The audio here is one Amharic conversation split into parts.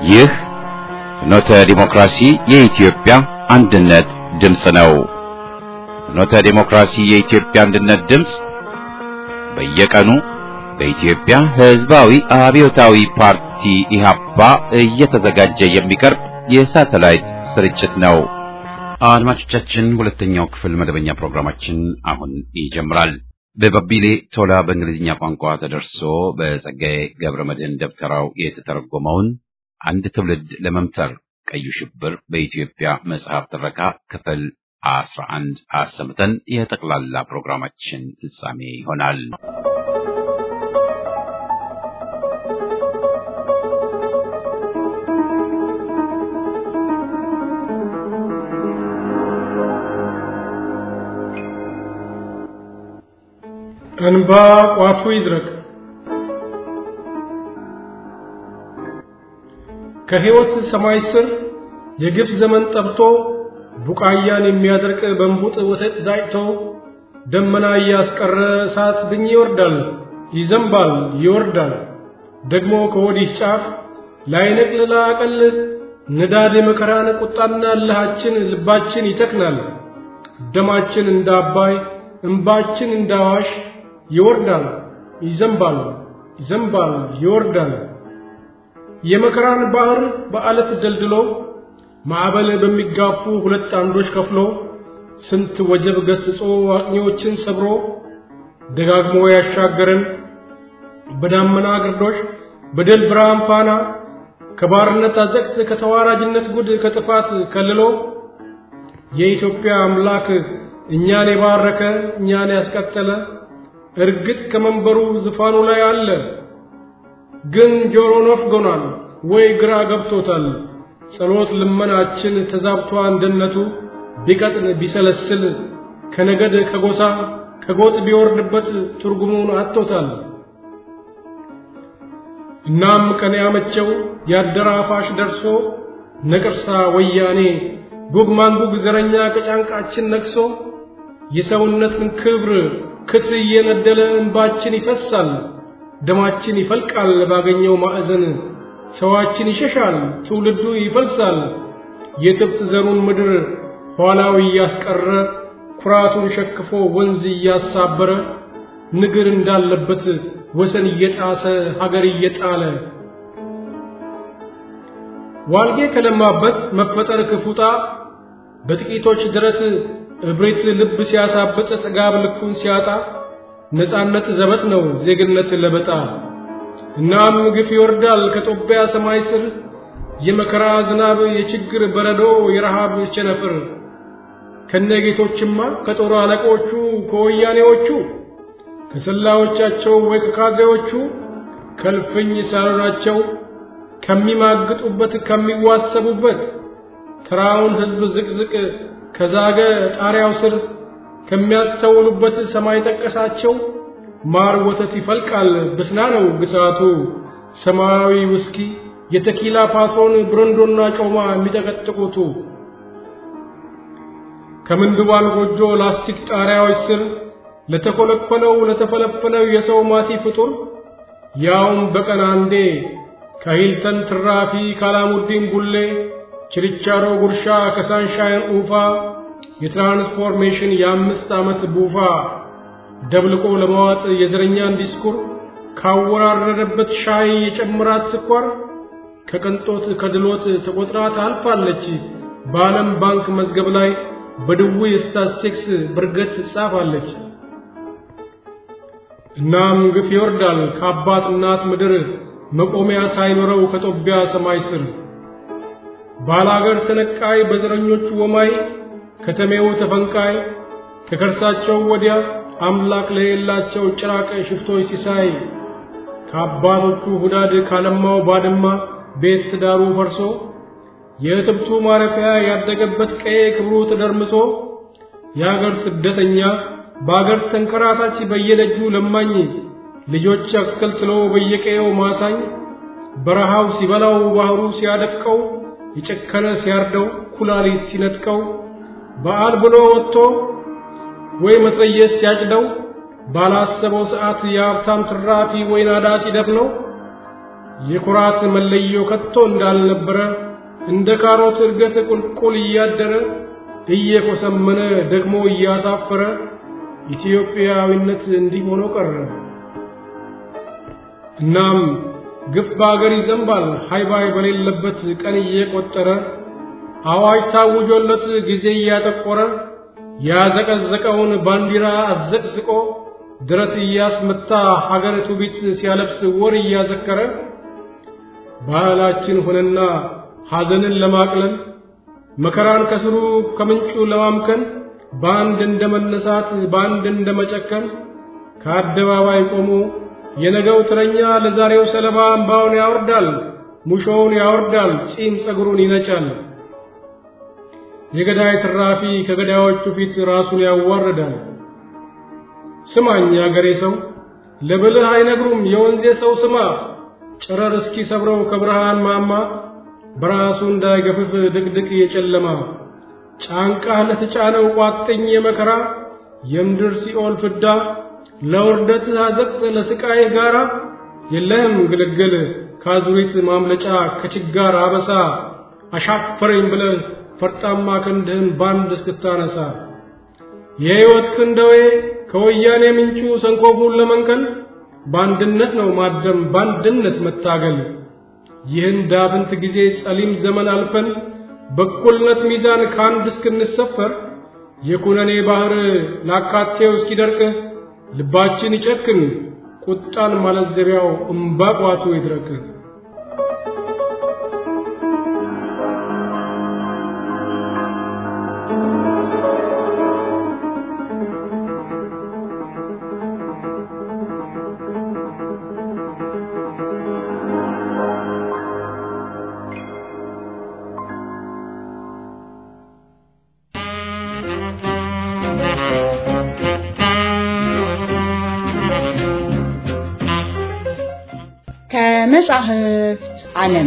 ይህ ፍኖተ ዲሞክራሲ የኢትዮጵያ አንድነት ድምፅ ነው። ፍኖተ ዲሞክራሲ የኢትዮጵያ አንድነት ድምፅ በየቀኑ በኢትዮጵያ ሕዝባዊ አብዮታዊ ፓርቲ ኢህአፓ እየተዘጋጀ የሚቀርብ የሳተላይት ስርጭት ነው። አድማጮቻችን፣ ሁለተኛው ክፍል መደበኛ ፕሮግራማችን አሁን ይጀምራል። በባቢሌ ቶላ በእንግሊዝኛ ቋንቋ ተደርሶ በጸጋዬ ገብረመድህን ደብተራው የተተረጎመውን አንድ ትውልድ ለመምተር ቀዩ ሽብር በኢትዮጵያ መጽሐፍ ትረካ ክፍል 11 አሰምተን የጠቅላላ ፕሮግራማችን ፍጻሜ ይሆናል። እንባ ቋቱ ይድረቅ። ከሕይወት ሰማይ ስር የግፍ ዘመን ጠብቶ ቡቃያን የሚያደርቅ በእንቡጥ ወተት ዳጭቶ ደመና እያስቀረ እሳት ድኝ ይወርዳል፣ ይዘንባል፣ ይወርዳል። ደግሞ ከወዲህ ጫፍ ላይነቅል ላቀል ንዳድ መከራን ቁጣና እልሃችን ልባችን ይተክናል። ደማችን እንደ አባይ እንባችን እንደ አዋሽ ይወርዳል፣ ይዘንባል፣ ይዘንባል፣ ይወርዳል። የመከራን ባህር በአለት ደልድሎ ማዕበል በሚጋፉ ሁለት አምዶች ከፍሎ ስንት ወጀብ ገስጾ አቅኞችን ሰብሮ ደጋግሞ ያሻገረን በዳመና ግርዶሽ በድል ብርሃን ፋና ከባርነት አዘቅት ከተዋራጅነት ጉድ ከጥፋት ከልሎ የኢትዮጵያ አምላክ እኛን የባረከ እኛን ያስቀጠለ እርግጥ ከመንበሩ ዙፋኑ ላይ አለ። ግን ጆሮ ነፍጎናል ወይ ግራ ገብቶታል። ጸሎት ልመናችን ተዛብቷ እንደነቱ ቢቀጥን ቢሰለስል ከነገድ ከጎሳ ከጎጥ ቢወርድበት ትርጉሙን አጥቶታል። እናም ቀን ያመቸው ያደራፋሽ ደርሶ ነቅርሳ ወያኔ ጉግ ማንጉግ ዘረኛ ከጫንቃችን ነክሶ የሰውነትን ክብር ክትል እየነደለ እንባችን ይፈሳል፣ ደማችን ይፈልቃል ባገኘው ማዕዘን። ሰዋችን ይሸሻል፣ ትውልዱ ይፈልሳል። የጥብጥ ዘሩን ምድር ኋላው እያስቀረ ኩራቱን ሸክፎ ወንዝ እያሳበረ ንግር እንዳለበት ወሰን እየጣሰ ሀገር እየጣለ ዋልጌ ከለማበት መፈጠር ክፉጣ በጥቂቶች ድረት እብሪት ልብ ሲያሳብጥ ጥጋብ ልኩን ሲያጣ ነፃነት ዘበት ነው ዜግነት ለበጣ። እናም ግፍ ይወርዳል ከጦቢያ ሰማይ ስር የመከራ ዝናብ የችግር በረዶ የረሃብ ቸነፍር። ከነጌቶችማ ከጦር አለቆቹ ከወያኔዎቹ ከሰላዮቻቸው ወይ ከካድሬዎቹ ከልፍኝ ሳሎናቸው ከሚማግጡበት ከሚዋሰቡበት ተራውን ሕዝብ ዝቅዝቅ ከዛገ ጣሪያው ስር ከሚያስተውሉበት ሰማይ ጠቀሳቸው ማር ወተት ይፈልቃል ብስና ነው ግሳቱ። ሰማያዊ ውስኪ የተኪላ ፓትሮን ብረንዶና ጮማ የሚጠቀጥቁቱ ከምንድባል ጎጆ ላስቲክ ጣሪያዎች ስር ለተኮለኮለው ለተፈለፈለው የሰው ማቲ ፍጡር ያውም በቀን አንዴ ከሂልተን ትራፊ ካላሙዲን ቡሌ ችርቻሮ ጉርሻ ከሳንሻይን ኡፋ የትራንስፎርሜሽን የ5 ዓመት ቡፋ ደብልቆ ለማዋጥ የዘረኛን ዲስኩር ካወራረደበት ሻይ የጨምራት ስኳር ከቅንጦት ከድሎት ተቆጥራ ታልፋለች በዓለም ባንክ መዝገብ ላይ በድውይ ስታቲስቲክስ ብርገት ትጻፋለች። እናም ግፍ ይወርዳል ከአባት እናት ምድር መቆሚያ ሳይኖረው ከጦቢያ ሰማይ ስር ባላገር ተነቃይ በዘረኞቹ ወማይ ከተሜው ተፈንቃይ ከከርሳቸው ወዲያ አምላክ ለሌላቸው ጭራቅ ሽፍቶች ሲሳይ ከአባቶቹ ሁዳድ ካለማው ባድማ ቤት ዳሩ ፈርሶ የትብቱ ማረፊያ ያደገበት ቀዬ ክብሩ ተደርምሶ ያገር ስደተኛ ባገር ተንከራታች በየደጁ ለማኝ ልጆች አክልትሎ በየቀየው ማሳኝ በረሃው ሲበላው ባህሩ ሲያደፍቀው የጨከነ ሲያርደው ኩላሊት ሲነጥቀው በዓል ብሎ ወጥቶ ወይ መትረየስ ሲያጭደው ባላሰበው ሰዓት የሀብታም ትራፊ ወይ ናዳ ሲደፍነው የኩራት መለዮ ከቶ እንዳልነበረ እንደ ካሮት እርገት ቁልቁል እያደረ እየቆሰመነ ደግሞ እያሳፈረ ኢትዮጵያዊነት እንዲህ ሆኖ ቀረ። እናም ግፍ በአገር ይዘንባል ሃይባይ በሌለበት ቀን እየቆጠረ አዋጅ ታውጆለት ጊዜ እያጠቆረ ያዘቀዘቀውን ባንዲራ አዘቅዝቆ ድረት እያስመታ ሀገር ትውፊት ሲያለብስ ወር እያዘከረ ባህላችን ሆነና ሐዘንን ለማቅለል መከራን ከስሩ ከምንጩ ለማምከን ባንድ እንደመነሳት ባንድ እንደመጨከን ከአደባባይ ቆሞ የነገው ትረኛ ለዛሬው ሰለባ እንባውን ያወርዳል ሙሾውን ያወርዳል ጺም ጸጉሩን ይነጫል። የገዳይ ትራፊ ከገዳዮቹ ፊት ራሱን ያዋርዳል። ስማኝ ያገሬ ሰው ለብልህ አይነግሩም የወንዜ ሰው ስማ ጨረር እስኪ ሰብረው ከብርሃን ማማ በራሱ እንዳይገፍፍ ድቅድቅ የጨለማ ጫንቃህ ለተጫነው ቋጥኝ የመከራ የምድር ሲኦል ፍዳ ለውርደት አዘቅት ለስቃይ ጋራ የለህም ግልግል ካዙሪት ማምለጫ ከችጋር አበሳ አሻፈረኝ ብለህ ፈርጣማ ክንድህን ባንድ እስክታነሳ የሕይወት ክንደዌ ከወያኔ ምንጩ ሰንኮፉን ለመንቀል ባንድነት ነው ማደም ባንድነት መታገል። ይህን ዳፍንት ጊዜ ጸሊም ዘመን አልፈን በኩልነት ሚዛን ካንድ እስክንሰፈር የኩነኔ ባህር ላካቴው እስኪደርቅ ልባችን ይጨክን ቁጣን ማለዘቢያው እምባቋቱ ይድረቅ። ከመጽሐፍት ዓለም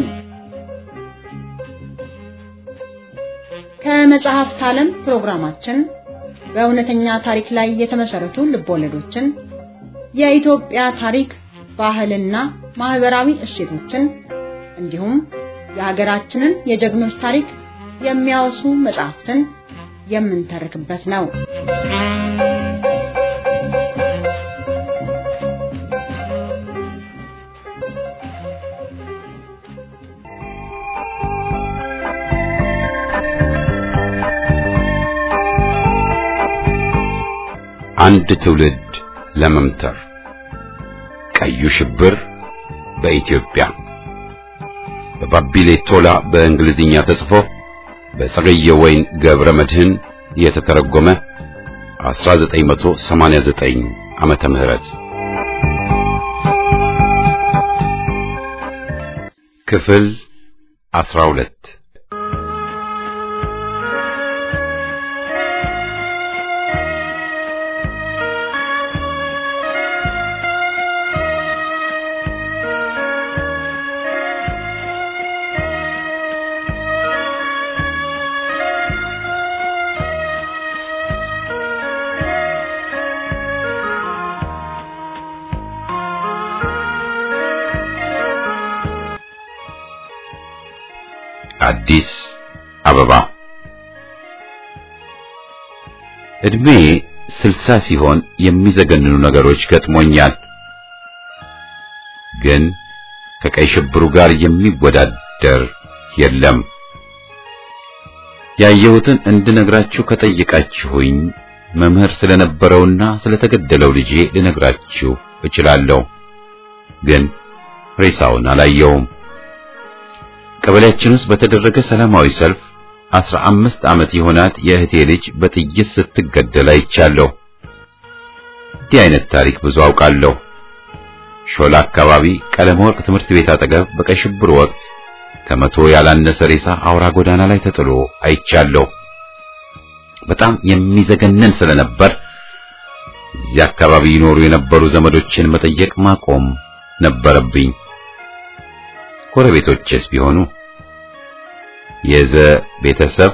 ከመጽሐፍት ዓለም ፕሮግራማችን በእውነተኛ ታሪክ ላይ የተመሰረቱ ልቦለዶችን የኢትዮጵያ ታሪክ ባህልና ማህበራዊ እሴቶችን እንዲሁም የሀገራችንን የጀግኖች ታሪክ የሚያወሱ መጽሐፍትን የምንተርክበት ነው። አንድ ትውልድ ለመምተር ቀዩ ሽብር በኢትዮጵያ በባቢሌ ቶላ በእንግሊዝኛ ተጽፎ በጸገየ ወይን ገብረ መድህን የተተረጎመ 1989 ዓመተ ምህረት ክፍል 12 አዲስ አበባ እድሜ 60 ሲሆን የሚዘገንኑ ነገሮች ገጥሞኛል። ግን ከቀይ ሽብሩ ጋር የሚወዳደር የለም። ያየሁትን እንድነግራችሁ ከጠየቃችሁኝ መምህር ስለነበረውና ስለተገደለው ልጄ ልነግራችሁ እችላለሁ። ግን ሬሳውን አላየውም። ቀበሌያችን ውስጥ በተደረገ ሰላማዊ ሰልፍ 15 ዓመት የሆናት የእህቴ ልጅ በጥይት ስትገደል አይቻለሁ። እንዲህ አይነት ታሪክ ብዙ አውቃለሁ። ሾላ አካባቢ ቀለም ወርቅ ትምህርት ቤት አጠገብ በቀይ ሽብር ወቅት ከመቶ ያላነሰ ሬሳ አውራ ጎዳና ላይ ተጥሎ አይቻለሁ። በጣም የሚዘገነን ስለነበር እዚያ አካባቢ ይኖሩ የነበሩ ዘመዶችን መጠየቅ ማቆም ነበረብኝ። ጎረቤቶችስ ቢሆኑ የዘ ቤተሰብ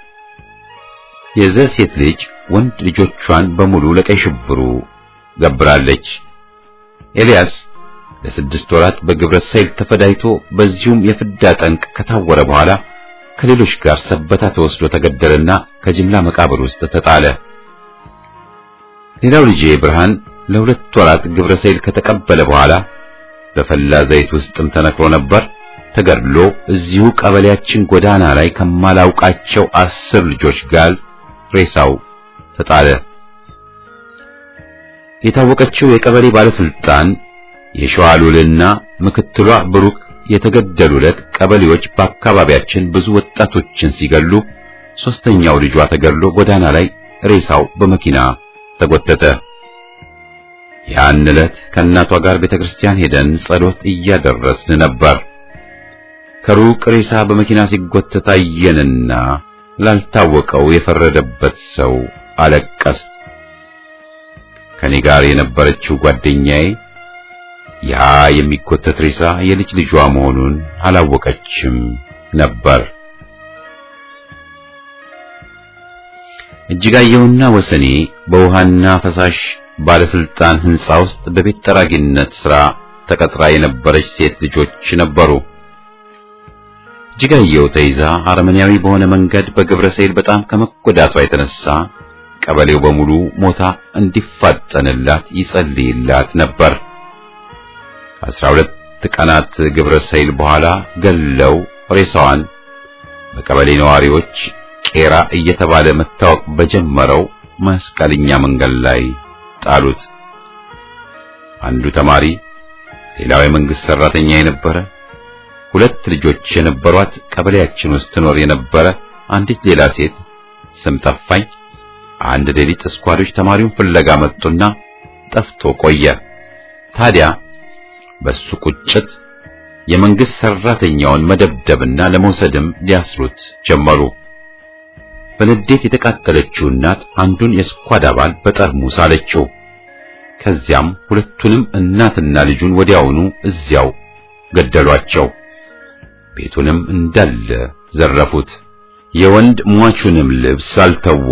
የዘ ሴት ልጅ ወንድ ልጆቿን በሙሉ ለቀይ ሽብሩ ገብራለች። ኤልያስ ለ6 ወራት በግብረ ሰይል ተፈዳይቶ በዚሁም የፍዳ ጠንቅ ከታወረ በኋላ ከሌሎች ጋር ሰበታ ተወስዶ ተገደለና ከጅምላ መቃብር ውስጥ ተጣለ። ሌላው ልጄ ብርሃን ለ2 ወራት ግብረ ሰይል ከተቀበለ በኋላ በፈላ ዘይት ውስጥም ተነክሮ ነበር። ተገድሎ እዚሁ ቀበሌያችን ጎዳና ላይ ከማላውቃቸው 10 ልጆች ጋር ሬሳው ተጣለ። የታወቀችው የቀበሌ ባለስልጣን የሸዋሉልና ምክትሏ ብሩክ የተገደሉለት ቀበሌዎች በአካባቢያችን ብዙ ወጣቶችን ሲገሉ 3ኛው ልጇ ተገድሎ ጎዳና ላይ ሬሳው በመኪና ተጎተተ። ያን ዕለት ከእናቷ ጋር ቤተክርስቲያን ሄደን ጸሎት እያደረስን ነበር። ከሩቅ ሬሳ በመኪና ሲጎተት አየንና ላልታወቀው የፈረደበት ሰው አለቀስ። ከኔ ጋር የነበረችው ጓደኛዬ ያ የሚጎተት ሬሳ የልጅ ልጇ መሆኑን አላወቀችም ነበር። እጅጋየውና ወሰኔ በውሃና ፈሳሽ ባለስልጣን ህንጻ ውስጥ በቤት ጠራጊነት ሥራ ተቀጥራ የነበረች ሴት ልጆች ነበሩ። እጅጋየው ተይዛ አረመኔያዊ በሆነ መንገድ በግብረ ሰይል በጣም ከመጎዳቷ የተነሳ ቀበሌው በሙሉ ሞታ እንዲፋጠንላት ይጸልይላት ነበር። 12 ቀናት ግብረ ሰይል በኋላ ገለው ሬሳዋን በቀበሌ ነዋሪዎች ቄራ እየተባለ መታወቅ በጀመረው መስቀልኛ መንገድ ላይ ጣሉት። አንዱ ተማሪ፣ ሌላው የመንግስት ሰራተኛ የነበረ፣ 2 ልጆች የነበሯት ቀበሌያችን ውስጥ ትኖር የነበረ አንዲት ሌላ ሴት ስም ጠፋኝ። አንድ ሌሊት ስኳዶች ተማሪውን ፍለጋ መጡና ጠፍቶ ቆየ። ታዲያ በሱ ቁጭት የመንግስት ሰራተኛውን መደብደብና ለመውሰድም ሊያስሩት ጀመሩ። በንዴት የተቃጠለችው እናት አንዱን የስኳድ አባል በጠርሙስ አለችው። ከዚያም ሁለቱንም እናትና ልጁን ወዲያውኑ እዚያው ገደሏቸው። ቤቱንም እንዳለ ዘረፉት። የወንድ ሟቹንም ልብስ አልተዉ።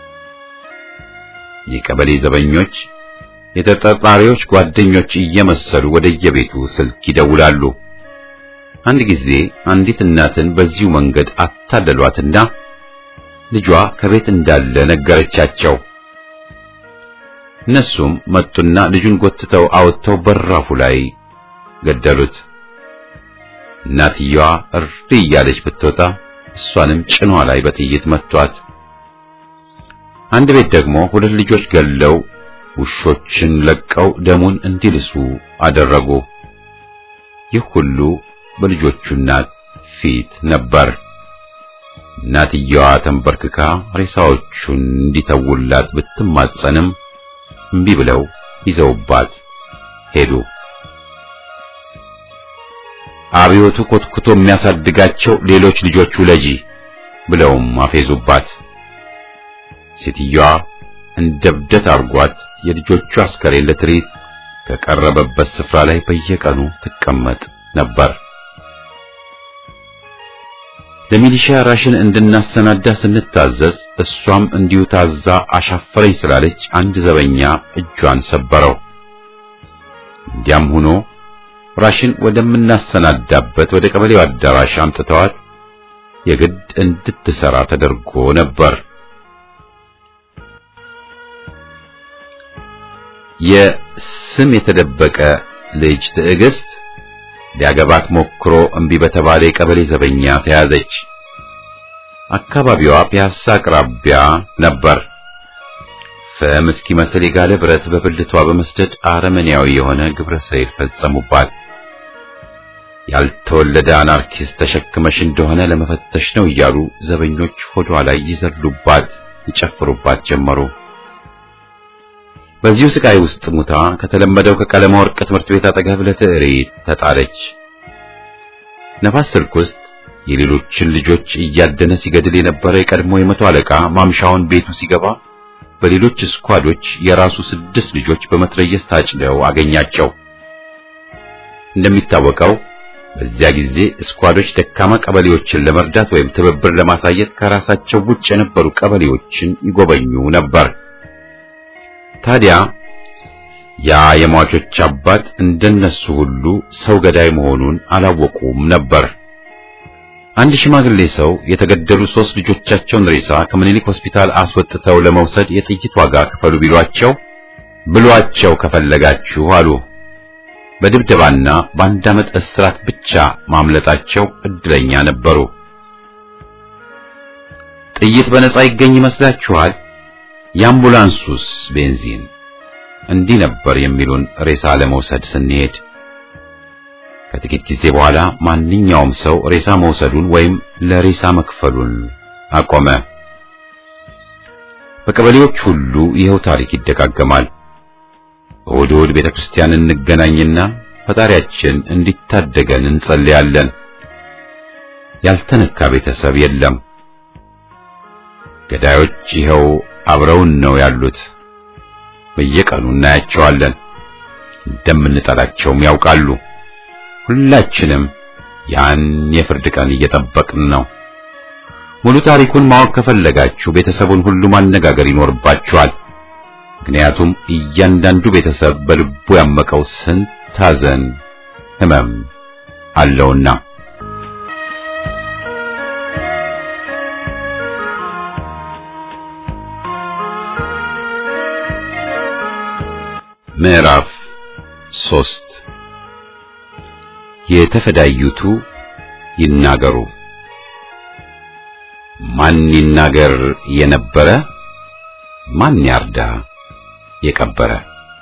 የቀበሌ ዘበኞች የተጠርጣሪዎች ጓደኞች እየመሰሉ ወደየቤቱ ስልክ ይደውላሉ። አንድ ጊዜ አንዲት እናትን በዚሁ መንገድ አታለሏትና ልጇ ከቤት እንዳለ ነገረቻቸው። እነሱም መጡና ልጁን ጎትተው አውጥተው በራፉ ላይ ገደሉት። እናትየዋ እሪ እያለች ብትወጣ እሷንም ጭኗ ላይ በጥይት መቷት። አንድ ቤት ደግሞ 2 ልጆች ገለው ውሾችን ለቀው ደሙን እንዲልሱ አደረጉ። ይህ ሁሉ በልጆቹ እናት ፊት ነበር። እናትየዋ ተንበርክካ ሬሳዎቹን እንዲተውላት ብትማጸንም እምቢ ብለው ይዘውባት ሄዱ። አብዮቱ ኮትኩቶ የሚያሳድጋቸው ሌሎች ልጆች ውለጂ ብለውም አፌዙባት። ሴትዮዋ እንደብደት አርጓት የልጆቹ አስከሬን ለትርኢት ከቀረበበት ስፍራ ላይ በየቀኑ ትቀመጥ ነበር። ለሚሊሻ ራሽን እንድናሰናዳ ስንታዘዝ እሷም እንዲሁ ታዛ አሻፈረኝ ስላለች አንድ ዘበኛ እጇን ሰበረው። እንዲያም ሆኖ ራሽን ወደምናሰናዳበት ወደ ቀበሌው አዳራሽ አምጥተዋት የግድ እንድትሰራ ተደርጎ ነበር። የስም የተደበቀ ልጅ ትዕግስት ሊያገባት ሞክሮ እምቢ በተባለ የቀበሌ ዘበኛ ተያዘች። አካባቢዋ ፒያሳ አቅራቢያ ነበር። ፍም እስኪመስል የጋለ ብረት በብልቷ በመስደድ አረመኔያዊ የሆነ ግብረ ሰይል ፈጸሙባት። ያልተወለደ አናርኪስት ተሸክመሽ እንደሆነ ለመፈተሽ ነው እያሉ ዘበኞች ሆዷ ላይ ይዘሉባት ይጨፍሩባት ጀመሩ። በዚሁ ስቃይ ውስጥ ሙታ ከተለመደው ከቀለማ ወርቅ ትምህርት ቤት አጠገብ ለትዕሪት ተጣለች። ነፋስ ስልክ ውስጥ የሌሎችን ልጆች እያደነ ሲገድል የነበረ የቀድሞ የመቶ አለቃ ማምሻውን ቤቱ ሲገባ በሌሎች ስኳዶች የራሱ 6 ልጆች በመትረየስ ታጭደው አገኛቸው። እንደሚታወቀው በዚያ ጊዜ ስኳዶች ደካማ ቀበሌዎችን ለመርዳት ወይም ትብብር ለማሳየት ከራሳቸው ውጭ የነበሩ ቀበሌዎችን ይጎበኙ ነበር። ታዲያ ያ የሟቾች አባት እንደነሱ ሁሉ ሰው ገዳይ መሆኑን አላወቁም ነበር። አንድ ሽማግሌ ሰው የተገደሉ 3 ልጆቻቸውን ሬሳ ከምኒልክ ሆስፒታል አስወጥተው ለመውሰድ የጥይት ዋጋ ክፈሉ ብሏቸው ከፈለጋችሁ አሉ። በድብደባና በአንድ ዓመት እስራት ብቻ ማምለጣቸው እድለኛ ነበሩ። ጥይት በነጻ ይገኝ ይመስላችኋል? የአምቡላንሱስ ቤንዚን? እንዲህ ነበር የሚሉን ሬሳ ለመውሰድ ስንሄድ። ከጥቂት ጊዜ በኋላ ማንኛውም ሰው ሬሳ መውሰዱን ወይም ለሬሳ መክፈሉን አቆመ። በቀበሌዎች ሁሉ ይኸው ታሪክ ይደጋገማል። እሑድ እሑድ ቤተክርስቲያን እንገናኝና ፈጣሪያችን እንዲታደገን እንጸልያለን። ያልተነካ ቤተሰብ የለም። ገዳዮች ይኸው አብረውን ነው ያሉት። በየቀኑ እናያቸዋለን። እንደምንጠላቸውም ያውቃሉ። ሁላችንም ያን የፍርድ ቀን እየጠበቅን ነው። ሙሉ ታሪኩን ማወቅ ከፈለጋችሁ ቤተሰቡን ሁሉ ማነጋገር ይኖርባችኋል። ምክንያቱም እያንዳንዱ ቤተሰብ በልቡ ያመቀው ስንት ሐዘን፣ ሕመም አለውና። ምዕራፍ 3 የተፈዳዩቱ ይናገሩ። ማን ይናገር የነበረ? ማን ያርዳ የቀበረ?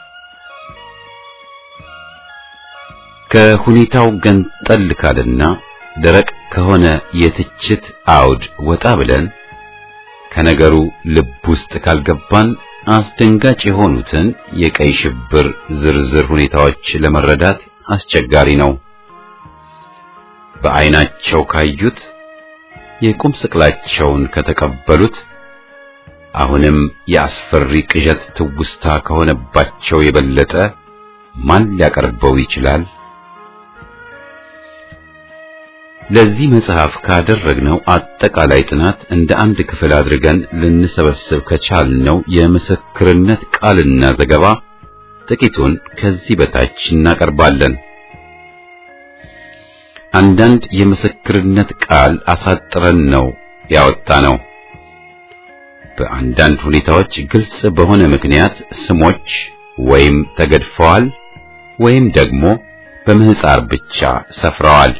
ከሁኔታው ገንጠል ካልና ደረቅ ከሆነ የትችት አውድ ወጣ ብለን ከነገሩ ልብ ውስጥ ካልገባን አስደንጋጭ የሆኑትን የቀይ ሽብር ዝርዝር ሁኔታዎች ለመረዳት አስቸጋሪ ነው። በአይናቸው ካዩት፣ የቁም ስቅላቸውን ከተቀበሉት፣ አሁንም የአስፈሪ ቅዠት ትውስታ ከሆነባቸው የበለጠ ማን ሊያቀርበው ይችላል? ለዚህ መጽሐፍ ካደረግነው አጠቃላይ ጥናት እንደ አንድ ክፍል አድርገን ልንሰበስብ ከቻልነው የምስክርነት ቃልና ዘገባ ጥቂቱን ከዚህ በታች እናቀርባለን። አንዳንድ የምስክርነት ቃል አሳጥረን ነው ያወጣነው። በአንዳንድ ሁኔታዎች ግልጽ በሆነ ምክንያት ስሞች ወይም ተገድፈዋል ወይም ደግሞ በምህፃር ብቻ ሰፍረዋል።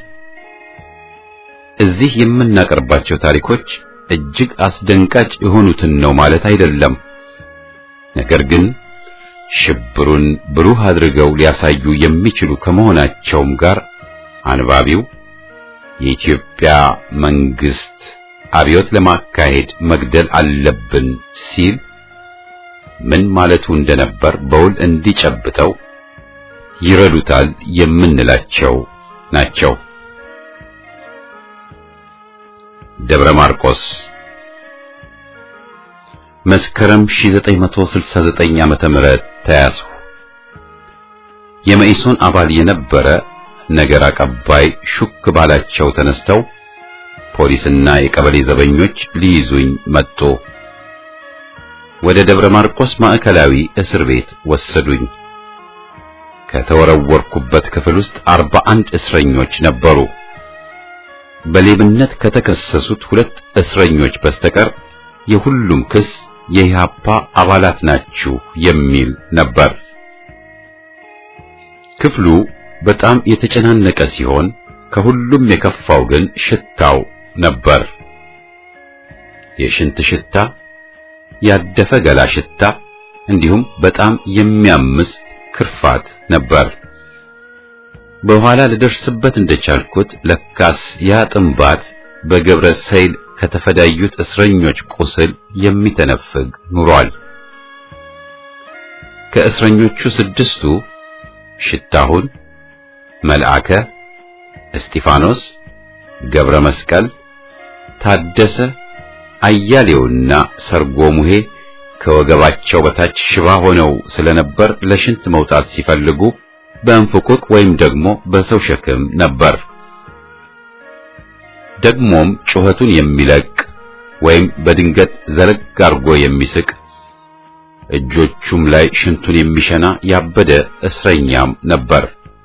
እዚህ የምናቀርባቸው ታሪኮች እጅግ አስደንጋጭ የሆኑትን ነው ማለት አይደለም። ነገር ግን ሽብሩን ብሩህ አድርገው ሊያሳዩ የሚችሉ ከመሆናቸውም ጋር አንባቢው የኢትዮጵያ መንግስት አብዮት ለማካሄድ መግደል አለብን ሲል ምን ማለቱ እንደነበር በውል እንዲጨብጠው ይረዱታል የምንላቸው ናቸው። ደብረ ማርቆስ መስከረም 1969 ዓመተ ምህረት ተያዙ። የመኢሶን አባል የነበረ ነገር አቀባይ ሹክ ባላቸው ተነስተው ፖሊስና የቀበሌ ዘበኞች ሊይዙኝ መጡ። ወደ ደብረ ማርቆስ ማዕከላዊ እስር ቤት ወሰዱኝ። ከተወረወርኩበት ክፍል ውስጥ 41 እስረኞች ነበሩ። በሌብነት ከተከሰሱት 2 እስረኞች በስተቀር የሁሉም ክስ የኢህአፓ አባላት ናችሁ የሚል ነበር። ክፍሉ በጣም የተጨናነቀ ሲሆን ከሁሉም የከፋው ግን ሽታው ነበር። የሽንት ሽታ፣ ያደፈ ገላ ሽታ እንዲሁም በጣም የሚያምስ ክርፋት ነበር። በኋላ ልደርስበት እንደቻልኩት ለካስ ያ ጥንባት በገብረ ሰይል ከተፈዳዩት እስረኞች ቁስል የሚተነፍግ ኑሯል። ከእስረኞቹ 6ቱ ሽታሁን፣ መልአከ፣ እስጢፋኖስ፣ ገብረ መስቀል፣ ታደሰ፣ አያሌውና ሰርጎ ሙሄ ከወገባቸው በታች ሽባ ሆነው ስለነበር ለሽንት መውጣት ሲፈልጉ በእንፍቁቅ ወይም ደግሞ በሰው ሸክም ነበር። ደግሞም ጩኸቱን የሚለቅ ወይም በድንገት ዘለግ አርጎ የሚስቅ እጆቹም ላይ ሽንቱን የሚሸና ያበደ እስረኛም ነበር።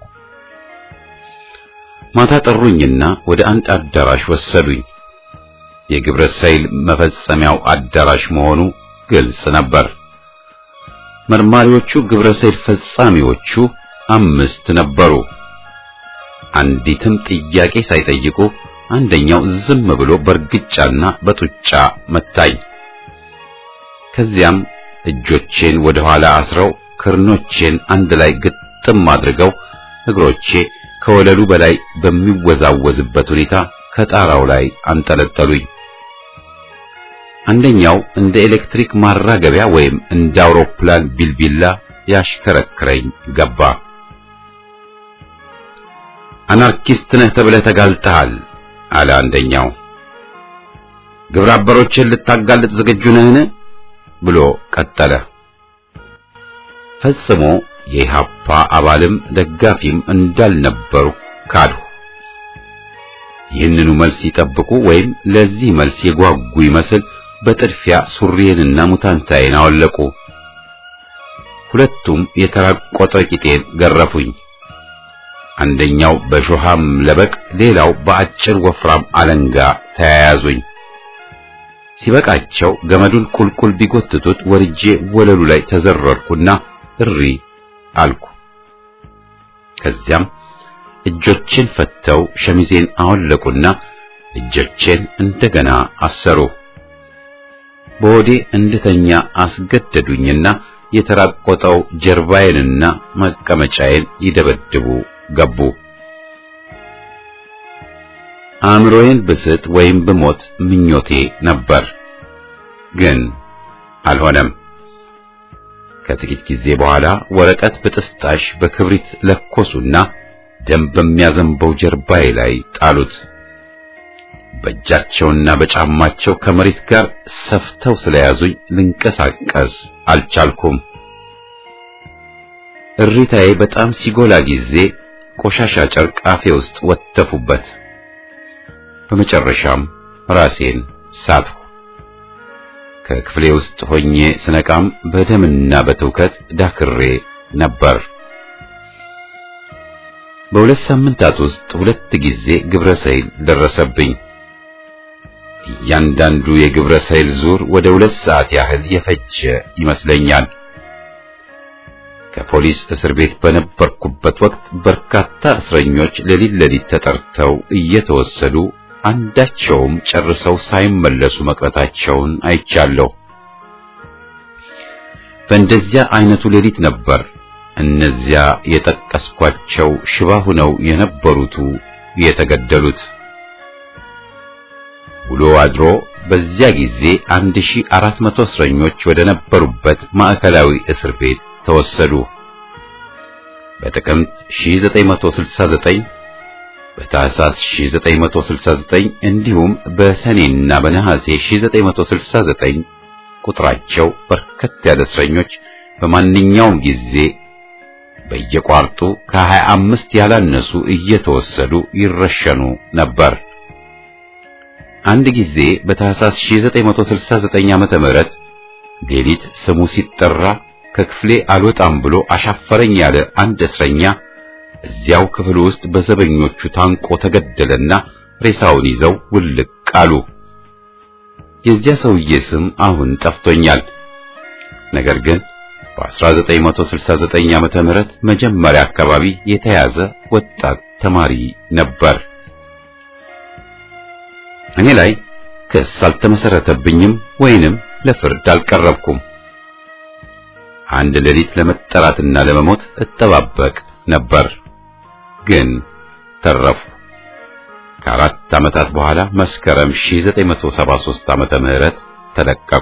ማታ ጠሩኝና ወደ አንድ አዳራሽ ወሰዱኝ። የግብረ ሰይል መፈጸሚያው አዳራሽ መሆኑ ግልጽ ነበር። መርማሪዎቹ ግብረ ሰይል ፈጻሚዎቹ 5 ነበሩ። አንዲትም ጥያቄ ሳይጠይቁ አንደኛው ዝም ብሎ በርግጫና በጡጫ መታኝ። ከዚያም እጆቼን ወደ ኋላ አስረው ክርኖቼን አንድ ላይ ግጥም አድርገው እግሮቼ ከወለሉ በላይ በሚወዛወዝበት ሁኔታ ከጣራው ላይ አንጠለጠሉኝ። አንደኛው እንደ ኤሌክትሪክ ማራገቢያ ወይም እንደ አውሮፕላን ቢልቢላ ያሽከረክረኝ ገባ። አናርኪስት ነህ ተብለህ ተጋልጠሃል አለ አንደኛው። ግብረ አበሮችን ልታጋልጥ ዝግጁ ነህን ብሎ ቀጠለ። ፈጽሞ የኢሃፓ አባልም ደጋፊም እንዳልነበሩ ካድሁ። ይህንኑ መልስ ይጠብቁ ወይም ለዚህ መልስ የጓጉ ይመስል በጥድፊያ ሱሪዬንና ሙታንታዬን አወለቁ። ሁለቱም የተራቆጠ ቂጤን ገረፉኝ። አንደኛው በሾሃም ለበቅ፣ ሌላው በአጭር ወፍራም አለንጋ ተያያዙኝ። ሲበቃቸው ገመዱን ቁልቁል ቢጎትቱት ወርጄ ወለሉ ላይ ተዘረርኩና እሪ አልኩ። ከዚያም እጆቼን ፈተው ሸሚዜን አወለቁና እጆቼን እንደገና አሰሩ። በወዴ እንድተኛ አስገደዱኝና የተራቆጠው ጀርባዬንና መቀመጫዬን ይደበድቡ ገቡ። አእምሮዬን ብስጥ ወይም ብሞት ምኞቴ ነበር፣ ግን አልሆነም። ከጥቂት ጊዜ በኋላ ወረቀት በጥስጣሽ በክብሪት ለኮሱና ደም በሚያዘንበው ጀርባዬ ላይ ጣሉት። በእጃቸውና በጫማቸው ከመሬት ጋር ሰፍተው ስለያዙኝ ልንቀሳቀስ አልቻልኩም። እሪታዬ በጣም ሲጎላ ጊዜ ቆሻሻ ጨርቅ አፌ ውስጥ ወተፉበት። በመጨረሻም ራሴን ሳትሁ። ከክፍሌ ውስጥ ሆኜ ስነቃም በደምና በትውከት ዳክሬ ነበር። በ2 ሳምንታት ውስጥ 2 ጊዜ ግብረ ሰይል ደረሰብኝ። እያንዳንዱ የግብረ ሰይል ዙር ወደ 2 ሰዓት ያህል የፈጀ ይመስለኛል። ከፖሊስ እስር ቤት በነበርኩበት ወቅት በርካታ እስረኞች ሌሊት ተጠርተው እየተወሰዱ አንዳቸውም ጨርሰው ሳይመለሱ መቅረታቸውን አይቻለሁ። በእንደዚያ አይነቱ ሌሊት ነበር እነዚያ የጠቀስኳቸው ሽባ ሆነው የነበሩት የተገደሉት። ውሎ አድሮ በዚያ ጊዜ 1400 እስረኞች ወደ ነበሩበት ማዕከላዊ እስር ቤት ተወሰዱ። በጥቅምት 1969 በታህሳስ 1969 እንዲሁም በሰኔና በነሐሴ 1969 ቁጥራቸው በርከት ያለ እስረኞች በማንኛውም ጊዜ በየቋርጡ ከ25 ያላነሱ እየተወሰዱ ይረሸኑ ነበር። አንድ ጊዜ በታህሳስ 1969 ዓመተ ምህረት ሌሊት ስሙ ሲጠራ ከክፍሌ አልወጣም ብሎ አሻፈረኝ ያለ አንድ እስረኛ እዚያው ክፍል ውስጥ በዘበኞቹ ታንቆ ተገደለና ሬሳውን ይዘው ውልቅ አሉ። የዚያ ሰውዬ ስም አሁን ጠፍቶኛል። ነገር ግን በ1969 ዓመተ ምህረት መጀመሪያ አካባቢ የተያዘ ወጣት ተማሪ ነበር። እኔ ላይ ክስ አልተመሰረተብኝም ወይንም ለፍርድ አልቀረብኩም። አንድ ሌሊት ለመጠራትና ለመሞት እጠባበቅ ነበር፣ ግን ተረፉ። ከ4 ዓመታት በኋላ መስከረም 1973 ዓመተ ምህረት ተለቀቁ።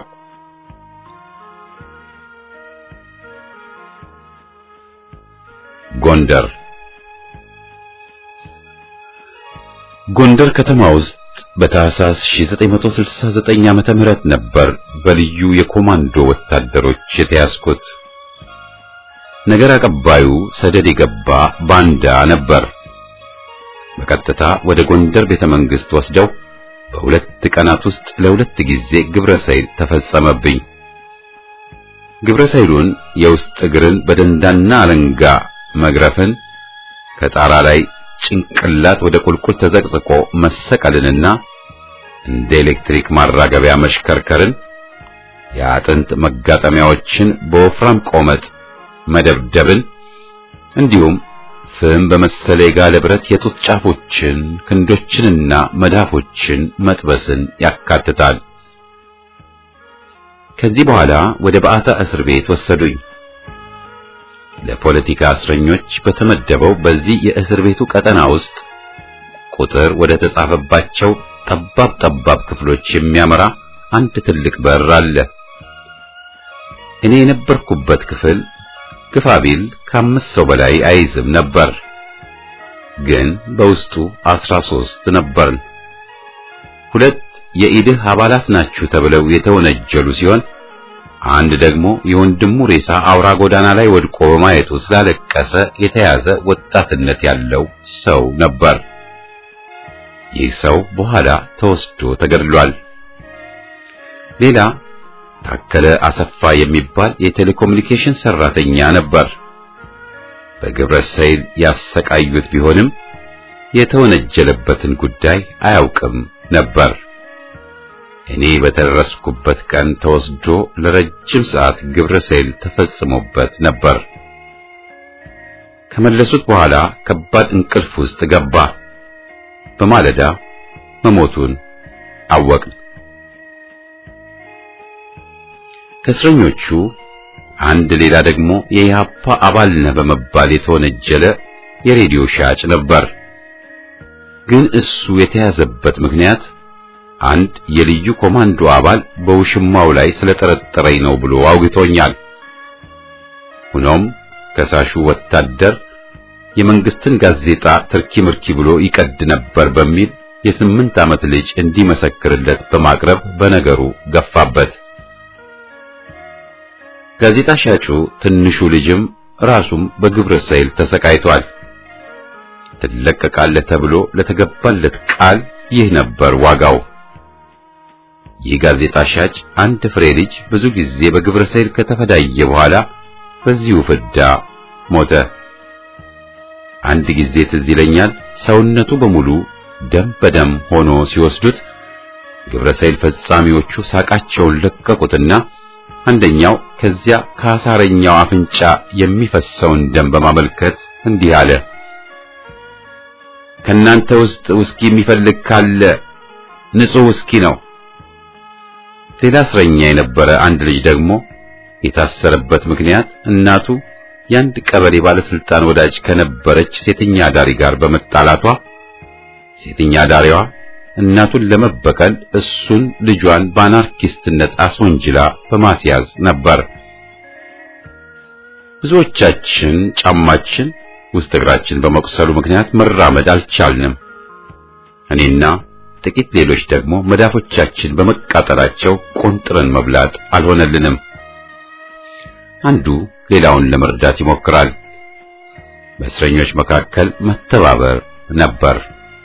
ጎንደር ከተማ ውስጥ በታህሳስ 1969 ዓመተ ምህረት ነበር በልዩ የኮማንዶ ወታደሮች የተያዝኩት። ነገር አቀባዩ ሰደድ የገባ ባንዳ ነበር። በቀጥታ ወደ ጎንደር ቤተ መንግስት ወስደው በ2 ቀናት ውስጥ ለ2 ጊዜ ግብረ ሰይል ተፈጸመብኝ። ግብረ ሰይሉን የውስጥ እግርን በደንዳና አለንጋ መግረፍን፣ ከጣራ ላይ ጭንቅላት ወደ ቁልቁል ተዘቅዝቆ መሰቀልንና እንደ ኤሌክትሪክ ማራገቢያ መሽከርከርን፣ የአጥንት መጋጠሚያዎችን በወፍራም ቆመጥ መደብደብን እንዲሁም ፍም በመሰለ የጋለ ብረት የጡት ጫፎችን ክንዶችንና መዳፎችን መጥበስን ያካትታል። ከዚህ በኋላ ወደ በዓታ እስር ቤት ወሰዱኝ። ለፖለቲካ እስረኞች በተመደበው በዚህ የእስር ቤቱ ቀጠና ውስጥ ቁጥር ወደ ተጻፈባቸው ጠባብ ክፍሎች የሚያመራ አንድ ትልቅ በር አለ። እኔ የነበርኩበት ክፍል ግፋቢል ከ5 ሰው በላይ አይዝም ነበር፣ ግን በውስጡ 13 ነበርን። 2 የኢድህ አባላት ናችሁ ተብለው የተወነጀሉ ሲሆን አንድ ደግሞ የወንድሙ ሬሳ አውራ ጎዳና ላይ ወድቆ በማየቱ ስላለቀሰ የተያዘ ወጣትነት ያለው ሰው ነበር። ይህ ሰው በኋላ ተወስዶ ተገድሏል። ሌላ ታከለ አሰፋ የሚባል የቴሌኮሙኒኬሽን ሰራተኛ ነበር። በግብረ ሰይል ያሰቃዩት ቢሆንም የተወነጀለበትን ጉዳይ አያውቅም ነበር። እኔ በተደረስኩበት ቀን ተወስዶ ለረጅም ሰዓት ግብረ ሰይል ተፈጽሞበት ነበር። ከመለሱት በኋላ ከባድ እንቅልፍ ውስጥ ገባ። በማለዳ መሞቱን አወቅን። ከእስረኞቹ አንድ ሌላ ደግሞ የኢህአፓ አባል ነህ በመባል የተወነጀለ የሬዲዮ ሻጭ ነበር። ግን እሱ የተያዘበት ምክንያት አንድ የልዩ ኮማንዶ አባል በውሽማው ላይ ስለጠረጠረኝ ነው ብሎ አውግቶኛል። ሆኖም ከሳሹ ወታደር የመንግስትን ጋዜጣ ትርኪ ምርኪ ብሎ ይቀድ ነበር በሚል የ8 ዓመት ልጅ እንዲመሰክርለት በማቅረብ በነገሩ ገፋበት። ጋዜጣ ሻጩ ትንሹ ልጅም ራሱም በግብረ ሰይል ተሰቃይቷል። ትለቀቃለህ ተብሎ ለተገባለት ቃል ይህ ነበር ዋጋው። ይህ ጋዜጣ ሻጭ አንድ ፍሬ ልጅ ብዙ ጊዜ በግብረ ሰይል ከተፈዳየ በኋላ በዚሁ ፍዳ ሞተ። አንድ ጊዜ ትዝ ይለኛል፣ ሰውነቱ በሙሉ ደም በደም ሆኖ ሲወስዱት ግብረ ሰይል ፈጻሚዎቹ ሳቃቸውን ለቀቁትና አንደኛው ከዚያ ከአሳረኛው አፍንጫ የሚፈሰውን ደም በማመልከት እንዲህ አለ፣ ከናንተ ውስጥ ውስኪ የሚፈልግ ካለ ንጹህ ውስኪ ነው። ሌላ እስረኛ የነበረ አንድ ልጅ ደግሞ የታሰረበት ምክንያት እናቱ የአንድ ቀበሌ ባለስልጣን ወዳጅ ከነበረች ሴተኛ ዳሪ ጋር በመጣላቷ ሴተኛ ዳሪዋ እናቱን ለመበቀል እሱን ልጇን በአናርኪስትነት አስወንጅላ በማስያዝ ነበር። ብዙዎቻችን ጫማችን ውስጥ እግራችን በመቁሰሉ ምክንያት መራመድ አልቻልንም። እኔና ጥቂት ሌሎች ደግሞ መዳፎቻችን በመቃጠላቸው ቆንጥረን መብላት አልሆነልንም። አንዱ ሌላውን ለመርዳት ይሞክራል። በእስረኞች መካከል መተባበር ነበር።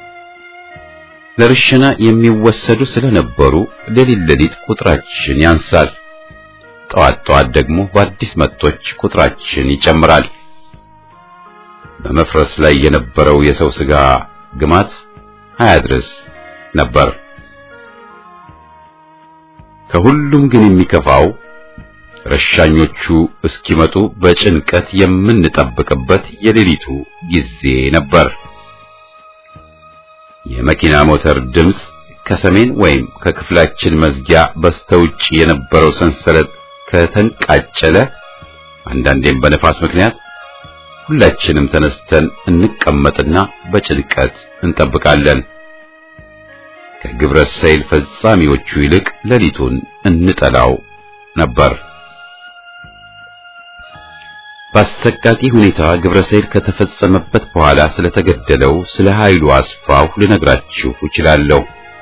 ለርሽና የሚወሰዱ ስለነበሩ ሌሊት ቁጥራችን ያንሳል። ጠዋት ደግሞ በአዲስ መጦች ቁጥራችን ይጨምራል። በመፍረስ ላይ የነበረው የሰው ስጋ ግማት አያድርስ ነበር። ከሁሉም ግን የሚከፋው ረሻኞቹ እስኪመጡ በጭንቀት የምንጠብቅበት የሌሊቱ ጊዜ ነበር። የመኪና ሞተር ድምፅ ከሰሜን ወይም ከክፍላችን መዝጊያ በስተውጭ የነበረው ሰንሰለት ከተንቃጨለ፣ አንዳንዴም በነፋስ ምክንያት ሁላችንም ተነስተን እንቀመጥና በጭንቀት እንጠብቃለን። ከግብረ ሰይል ፈጻሚዎቹ ይልቅ ሌሊቱን እንጠላው ነበር። በአሰቃቂ ሁኔታ ግብረ ሰይል ከተፈጸመበት በኋላ ስለተገደለው ስለ ኃይሉ አስፋው ልነግራችሁ እችላለሁ።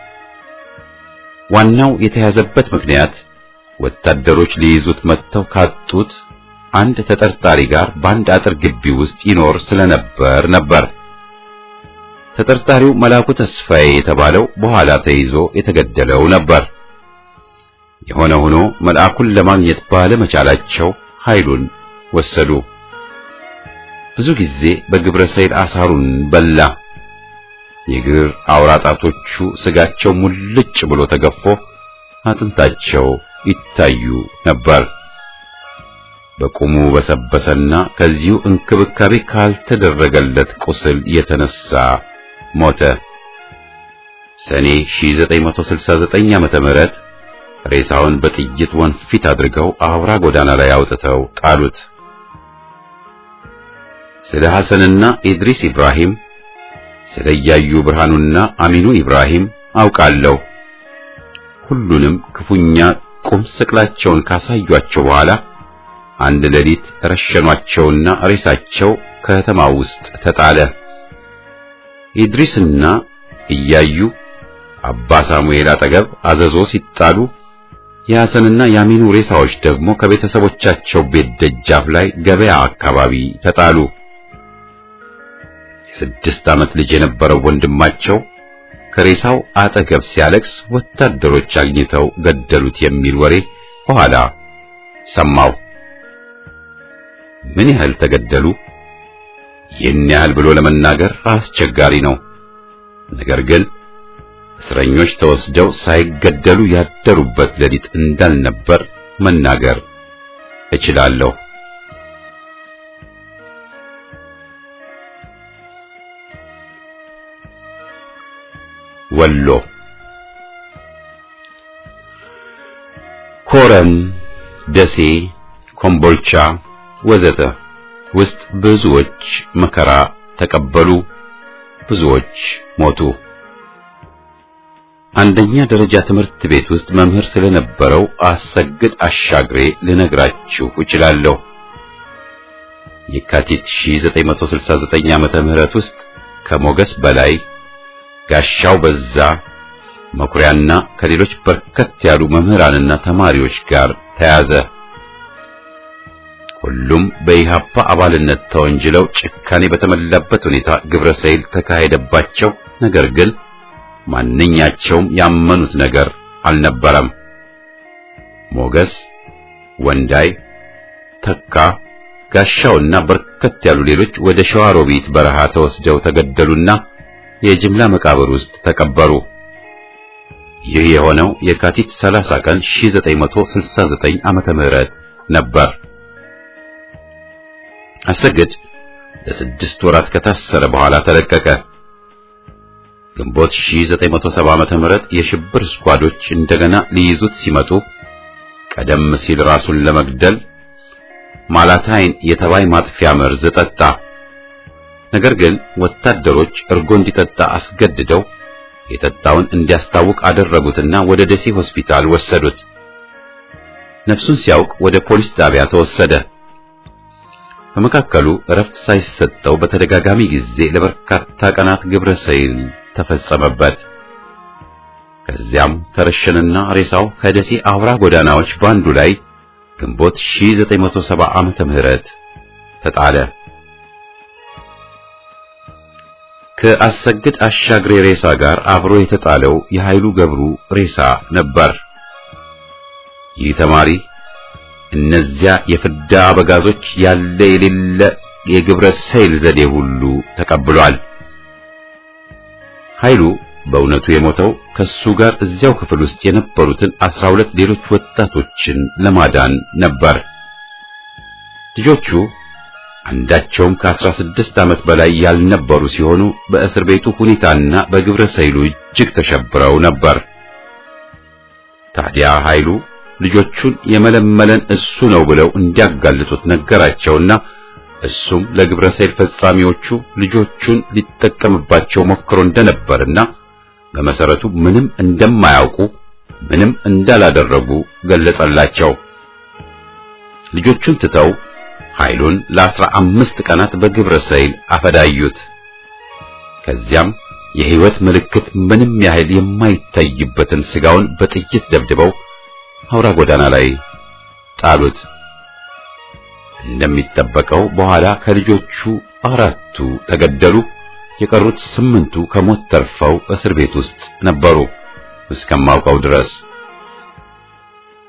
ዋናው የተያዘበት ምክንያት ወታደሮች ሊይዙት መጥተው ካጡት አንድ ተጠርጣሪ ጋር በአንድ አጥር ግቢ ውስጥ ይኖር ስለነበር ነበር። ተጠርጣሪው መላኩ ተስፋዬ የተባለው በኋላ ተይዞ የተገደለው ነበር። የሆነ ሆኖ መልአኩን ለማግኘት ባለመቻላቸው ኃይሉን ወሰዱ። ብዙ ጊዜ በግብረ ሰይል አሳሩን በላ። የእግር አውራጣቶቹ ስጋቸው ሙልጭ ብሎ ተገፎ አጥንታቸው ይታዩ ነበር። በቁሙ በሰበሰና ከዚሁ እንክብካቤ ካልተደረገለት ቁስል የተነሳ ሞተ። ሰኔ 1969 ዓመተ ምህረት ሬሳውን በጥይት ወንፊት አድርገው አውራ ጎዳና ላይ አውጥተው ጣሉት። ስለ ሐሰንና ኢድሪስ ኢብራሂም፣ ስለ ያዩ ብርሃኑና አሚኑ ኢብራሂም አውቃለሁ። ሁሉንም ክፉኛ ቁም ስቅላቸውን ካሳዩአቸው በኋላ አንድ ሌሊት ረሸኗቸውና ሬሳቸው ከተማ ውስጥ ተጣለ። ኢድሪስና እያዩ አባ ሳሙኤል አጠገብ አዘዞ ሲጣሉ የሐሰንና የአሚኑ ሬሳዎች ደግሞ ከቤተሰቦቻቸው ቤት ደጃፍ ላይ ገበያ አካባቢ ተጣሉ። የ6 ዓመት ልጅ የነበረው ወንድማቸው ከሬሳው አጠገብ ሲያለቅስ ወታደሮች አግኝተው ገደሉት የሚል ወሬ በኋላ ሰማው። ምን ያህል ተገደሉ? ይህን ያህል ብሎ ለመናገር አስቸጋሪ ነው። ነገር ግን እስረኞች ተወስደው ሳይገደሉ ያደሩበት ሌሊት እንዳልነበር መናገር እችላለሁ። ወሎ ኮረም፣ ደሴ፣ ኮምቦልቻ ወዘተ ውስጥ ብዙዎች መከራ ተቀበሉ፣ ብዙዎች ሞቱ። አንደኛ ደረጃ ትምህርት ቤት ውስጥ መምህር ስለነበረው አሰግድ አሻግሬ ልነግራችሁ እችላለሁ። የካቲት 1969 ዓመተ ምህረት ውስጥ ከሞገስ በላይ፣ ጋሻው በዛ፣ መኩሪያና ከሌሎች በርከት ያሉ መምህራንና ተማሪዎች ጋር ተያዘ። ሁሉም በኢሃፓ አባልነት ተወንጅለው ጭካኔ በተሞላበት ሁኔታ ግብረ ሰይል ተካሄደባቸው። ነገር ግን ማንኛቸውም ያመኑት ነገር አልነበረም። ሞገስ፣ ወንዳይ፣ ተካ፣ ጋሻውና በርከት ያሉ ሌሎች ወደ ሸዋሮቢት በረሃ ተወስደው ተገደሉና የጅምላ መቃብር ውስጥ ተቀበሩ። ይህ የሆነው የካቲት 30 ቀን 1969 ዓመተ ምህረት ነበር። አሰግድ ለ6 ወራት ከታሰረ በኋላ ተለቀቀ። ግንቦት 1970 ዓመተ ምህረት የሽብር ስኳዶች እንደገና ሊይዙት ሲመጡ ቀደም ሲል ራሱን ለመግደል ማላታይን የተባይ ማጥፊያ መርዝ ጠጣ። ነገር ግን ወታደሮች እርጎ እንዲጠጣ አስገድደው የጠጣውን እንዲያስታውቅ አደረጉትና ወደ ደሴ ሆስፒታል ወሰዱት። ነፍሱን ሲያውቅ ወደ ፖሊስ ጣቢያ ተወሰደ። በመካከሉ እረፍት ሳይሰጠው በተደጋጋሚ ጊዜ ለበርካታ ቀናት ግብረ ሰይል ተፈጸመበት። ከዚያም ተረሸነና ሬሳው ከደሴ አውራ ጎዳናዎች ባንዱ ላይ ግንቦት 1970 ዓመተ ምህረት ተጣለ። ከአሰግድ አሻግሬ ሬሳ ጋር አብሮ የተጣለው የኃይሉ ገብሩ ሬሳ ነበር። ይህ ተማሪ እነዚያ የፍዳ አበጋዞች ያለ የሌለ የግብረ ሰይል ዘዴ ሁሉ ተቀብሏል። ኃይሉ በእውነቱ የሞተው ከሱ ጋር እዚያው ክፍል ውስጥ የነበሩትን 12 ሌሎች ወጣቶችን ለማዳን ነበር። ልጆቹ አንዳቸውም ከ16 ዓመት በላይ ያልነበሩ ሲሆኑ በእስር ቤቱ ሁኔታና በግብረ ሰይሉ እጅግ ተሸብረው ነበር። ታዲያ ኃይሉ ልጆቹን የመለመለን እሱ ነው ብለው እንዲያጋልጡት ነገራቸውና እሱም ለግብረ ሰይል ፈጻሚዎቹ ልጆቹን ሊጠቀምባቸው ሞክሮ እንደነበርና በመሰረቱ ምንም እንደማያውቁ ምንም እንዳላደረጉ ገለጸላቸው። ልጆቹን ትተው ኃይሉን ለ15 ቀናት በግብረ ሰይል አፈዳዩት። ከዚያም የህይወት ምልክት ምንም ያህል የማይታይበትን ስጋውን በጥይት ደብድበው አውራ ጎዳና ላይ ጣሉት። እንደሚጠበቀው በኋላ ከልጆቹ 4ቱ ተገደሉ። የቀሩት 8ቱ ከሞት ተርፈው እስር ቤት ውስጥ ነበሩ እስከማውቀው ድረስ።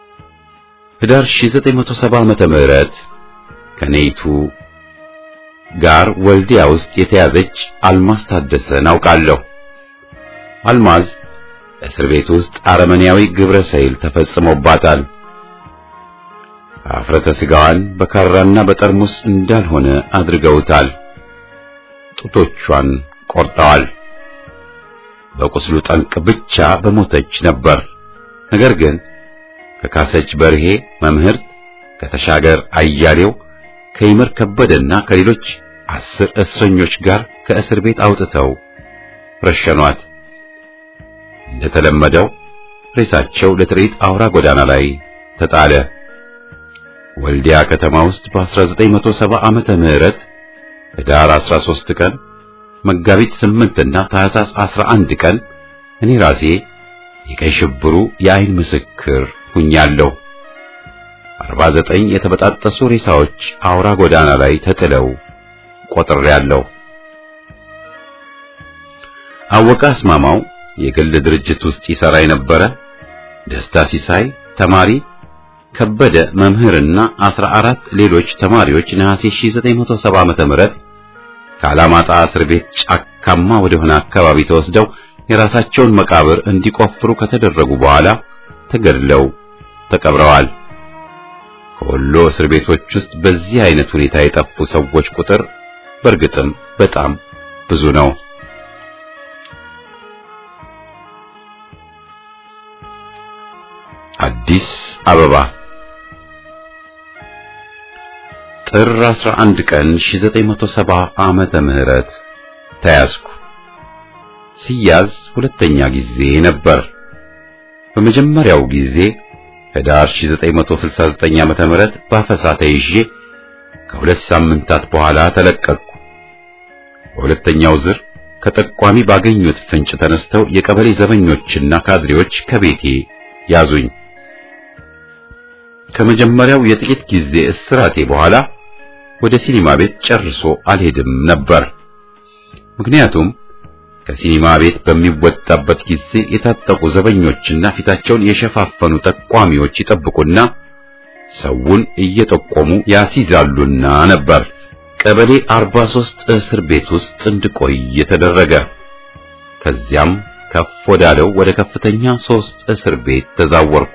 ህዳር 1970 ዓመተ ምህረት ከኔይቱ ጋር ወልዲያ ውስጥ የተያዘች አልማዝ ታደሰን አውቃለሁ። አልማዝ እስር ቤት ውስጥ አረመኔያዊ ግብረ ሰይል ተፈጽሞባታል። አፍረተ ስጋዋን በካራና በጠርሙስ እንዳልሆነ አድርገውታል። ጡቶቿን ቆርጠዋል። በቁስሉ ጠንቅ ብቻ በሞተች ነበር። ነገር ግን ከካሰች በርሄ መምህርት፣ ከተሻገር አያሌው፣ ከይመር ከበደና ከሌሎች 10 እስረኞች ጋር ከእስር ቤት አውጥተው ረሸኗት። እንደተለመደው ሬሳቸው ለትርኢት አውራ ጎዳና ላይ ተጣለ። ወልዲያ ከተማ ውስጥ በ1970 ዓመተ ምህረት ህዳር 13 ቀን፣ መጋቢት 8 እና ታህሳስ 11 ቀን እኔ ራሴ የቀይ ሽብሩ የአይን ምስክር ሁኛለሁ። 49 የተበጣጠሱ ሬሳዎች አውራ ጎዳና ላይ ተጥለው ቆጥሬያለሁ። አወቀ አስማማው የግል ድርጅት ውስጥ ይሰራ የነበረ፣ ደስታ ሲሳይ ተማሪ፣ ከበደ መምህርና 14 ሌሎች ተማሪዎች ነሐሴ 1970 ዓመተ ምህረት ከአላማጣ እስር ቤት ጫካማ ወደሆነ አካባቢ ተወስደው የራሳቸውን መቃብር እንዲቆፍሩ ከተደረጉ በኋላ ተገድለው ተቀብረዋል። ከወሎ እስር ቤቶች ውስጥ በዚህ አይነት ሁኔታ የጠፉ ሰዎች ቁጥር በእርግጥም በጣም ብዙ ነው። አዲስ አበባ ጥር 11 ቀን 1970 ዓመተ ምህረት ተያዝኩ። ሲያዝ ሁለተኛ ጊዜ ነበር። በመጀመሪያው ጊዜ ህዳር 1969 ዓመተ ምህረት በአፈሳ ተይዤ ከሁለት ሳምንታት በኋላ ተለቀቅኩ። በሁለተኛው ዝር ከጠቋሚ ባገኙት ፍንጭ ተነስተው የቀበሌ ዘበኞችና ካድሬዎች ከቤቴ ያዙኝ። ከመጀመሪያው የጥቂት ጊዜ እስራቴ በኋላ ወደ ሲኒማ ቤት ጨርሶ አልሄድም ነበር። ምክንያቱም ከሲኒማ ቤት በሚወጣበት ጊዜ የታጠቁ ዘበኞችና ፊታቸውን የሸፋፈኑ ጠቋሚዎች ይጠብቁና ሰውን እየጠቆሙ ያስይዛሉና ነበር። ቀበሌ 43 እስር ቤት ውስጥ እንድቆይ የተደረገ። ከዚያም ከፍ ወዳለው ወደ ከፍተኛ 3 እስር ቤት ተዛወርኩ።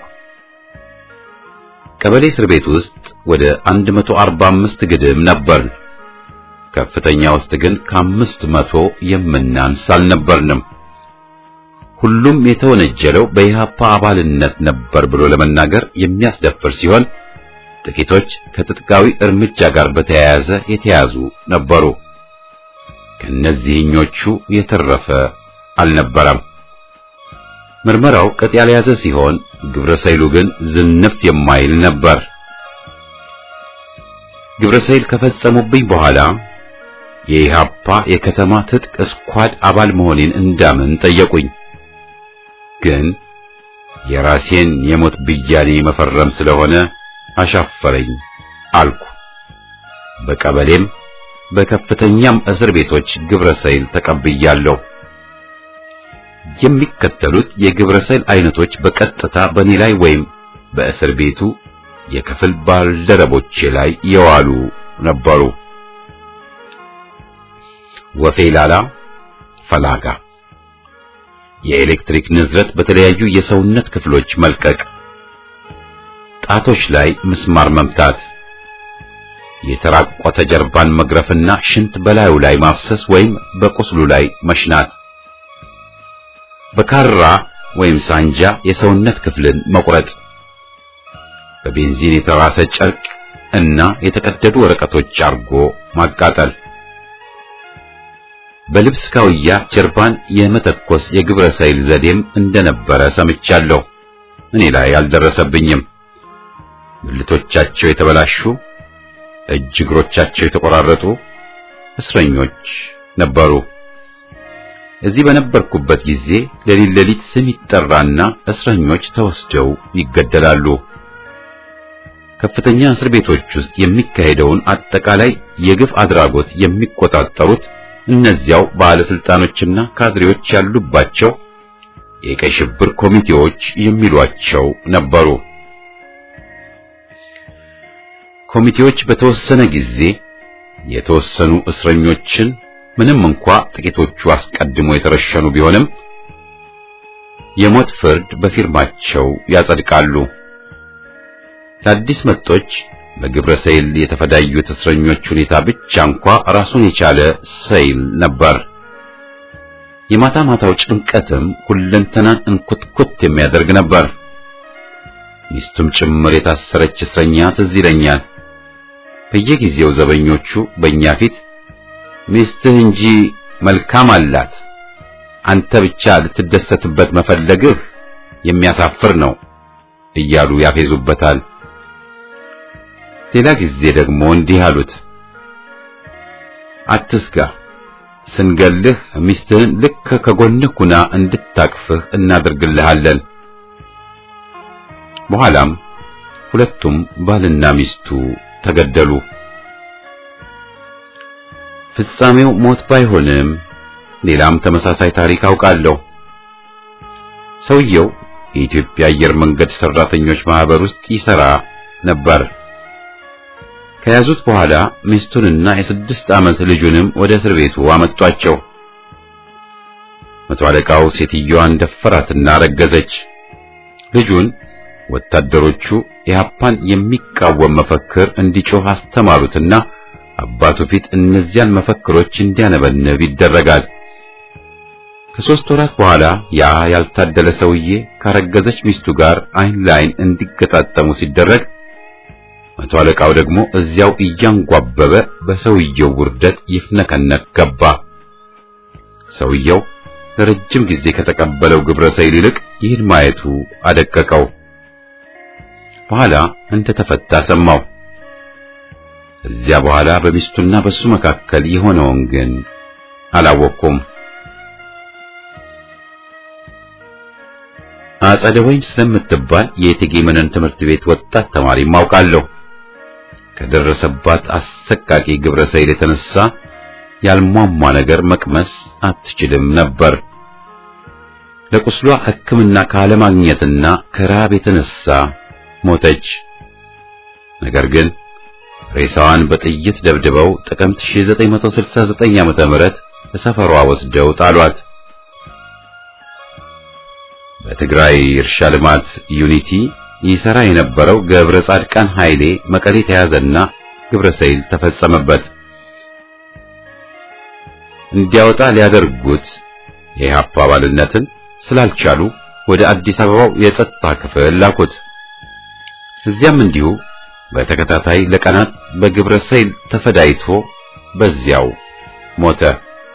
ቀበሌ እስር ቤት ውስጥ ወደ 145 ግድም ነበር። ከፍተኛ ውስጥ ግን ከ500 የምናንስ አልነበርንም። ሁሉም የተወነጀለው በኢህአፓ አባልነት ነበር ብሎ ለመናገር የሚያስደፍር ሲሆን ጥቂቶች ከትጥቃዊ እርምጃ ጋር በተያያዘ የተያዙ ነበሩ። ከነዚህኞቹ የተረፈ አልነበረም። ምርመራው ቅጥ ያልያዘ ሲሆን ግብረ ሰይሉ ግን ዝንፍ የማይል ነበር። ግብረ ሰይል ከፈጸሙብኝ በኋላ የኢህአፓ የከተማ ትጥቅ ስኳድ አባል መሆኔን እንዳምን ጠየቁኝ። ግን የራሴን የሞት ብያኔ መፈረም ስለሆነ አሻፈረኝ አልኩ። በቀበሌም በከፍተኛም እስር ቤቶች ግብረ ሰይል ተቀብያለሁ። የሚከተሉት የግብረ ሰይል አይነቶች በቀጥታ በኔ ላይ ወይም በእስር ቤቱ የክፍል ባልደረቦቼ ላይ የዋሉ ነበሩ። ወፌላላ ፈላጋ፣ የኤሌክትሪክ ንዝረት በተለያዩ የሰውነት ክፍሎች መልቀቅ፣ ጣቶች ላይ ምስማር መምታት፣ የተራቆተ ጀርባን መግረፍና ሽንት በላዩ ላይ ማፍሰስ ወይም በቁስሉ ላይ መሽናት፣ በካራ ወይም ሳንጃ የሰውነት ክፍልን መቁረጥ፣ በቤንዚን የተራሰ ጨርቅ እና የተቀደዱ ወረቀቶች አርጎ ማቃጠል፣ በልብስ ካውያ ጀርባን የመተኮስ የግብረ ሰይል ዘዴም እንደነበረ ሰምቻለሁ። እኔ ላይ አልደረሰብኝም። ብልቶቻቸው የተበላሹ፣ እጅ እግሮቻቸው የተቆራረጡ እስረኞች ነበሩ። እዚህ በነበርኩበት ጊዜ ሌሊት ስም ይጠራና እስረኞች ተወስደው ይገደላሉ። ከፍተኛ እስር ቤቶች ውስጥ የሚካሄደውን አጠቃላይ የግፍ አድራጎት የሚቆጣጠሩት እነዚያው ባለስልጣኖችና ካድሬዎች ያሉባቸው የቀይ ሽብር ኮሚቴዎች የሚሏቸው ነበሩ። ኮሚቴዎች በተወሰነ ጊዜ የተወሰኑ እስረኞችን ምንም እንኳ ጥቂቶቹ አስቀድሞ የተረሸኑ ቢሆንም የሞት ፍርድ በፊርማቸው ያጸድቃሉ። ለአዲስ መጦች በግብረ ሰይል የተፈዳዩት እስረኞች ሁኔታ ብቻ እንኳ ራሱን የቻለ ሰይል ነበር። የማታ ማታው ጭንቀትም ሁለንተናን እንኩትኩት የሚያደርግ ነበር። ሚስቱም ጭምር የታሰረች እስረኛ ትዝ ይለኛል። በየጊዜው ዘበኞቹ በእኛ ፊት ሚስትህ እንጂ መልካም አላት፣ አንተ ብቻ ልትደሰትበት መፈለግህ የሚያሳፍር ነው እያሉ ያፌዙበታል። ሌላ ጊዜ ደግሞ እንዲህ አሉት፣ አትስጋ፣ ስንገልህ ሚስትህን ልክ ከጎንህ ኩና እንድታቅፍህ እናደርግልሃለን። በኋላም ሁለቱም ባልና ሚስቱ ተገደሉ። ፍጻሜው ሞት ባይሆንም ሌላም ተመሳሳይ ታሪክ አውቃለሁ። ሰውየው የኢትዮጵያ አየር መንገድ ሰራተኞች ማህበር ውስጥ ይሰራ ነበር። ከያዙት በኋላ ሚስቱንና የ6 ዓመት ልጁንም ወደ እስር ቤቱ አመጧቸው። መቶ አለቃው ሴትዮዋን ደፈራትና ረገዘች። ልጁን ወታደሮቹ ኢህአፓን የሚቃወም መፈክር እንዲጮህ አስተማሩትና አባቱ ፊት እነዚያን መፈክሮች እንዲያነበንብ ይደረጋል። ከ3 ወራት በኋላ ያ ያልታደለ ሰውዬ ካረገዘች ሚስቱ ጋር አይን ላይን እንዲገጣጠሙ ሲደረግ መቶ አለቃው ደግሞ እዚያው እያንጓበበ በሰውየው ውርደት ይፍነከነክ ገባ። ሰውየው ለረጅም ጊዜ ከተቀበለው ግብረ ሰይል ይልቅ ይህን ማየቱ አደቀቀው። በኋላ እንደተፈታ ሰማው። እዚያ በኋላ በሚስቱና በሱ መካከል የሆነውን ግን አላወቅኩም። አጸደ ወይን ስለምትባል የእቴጌ መነን ትምህርት ቤት ወጣት ተማሪ ማውቃለሁ። ከደረሰባት አሰቃቂ ግብረ ሰይል የተነሳ ያልሟሟ ነገር መቅመስ አትችልም ነበር። ለቁስሏ ሕክምና ካለማግኘትና ከራብ የተነሳ ሞተች። ነገር ግን ሬሳዋን በጥይት ደብድበው ጥቅምት 1969 ዓመተ ምህረት ለሰፈሯ ወስደው ጣሏት። በትግራይ እርሻ ልማት ዩኒቲ ይሰራ የነበረው ገብረ ጻድቃን ኃይሌ መቀሌ ተያዘና ግብረ ሰይል ተፈጸመበት። እንዲያወጣ ሊያደርጉት የኢህአፓ አባልነትን ስላልቻሉ ወደ አዲስ አበባው የጸጥታ ክፍል ላኩት። እዚያም እንዲሁ በተከታታይ ለቀናት በግብረ ሰይል ተፈዳይቶ በዚያው ሞተ።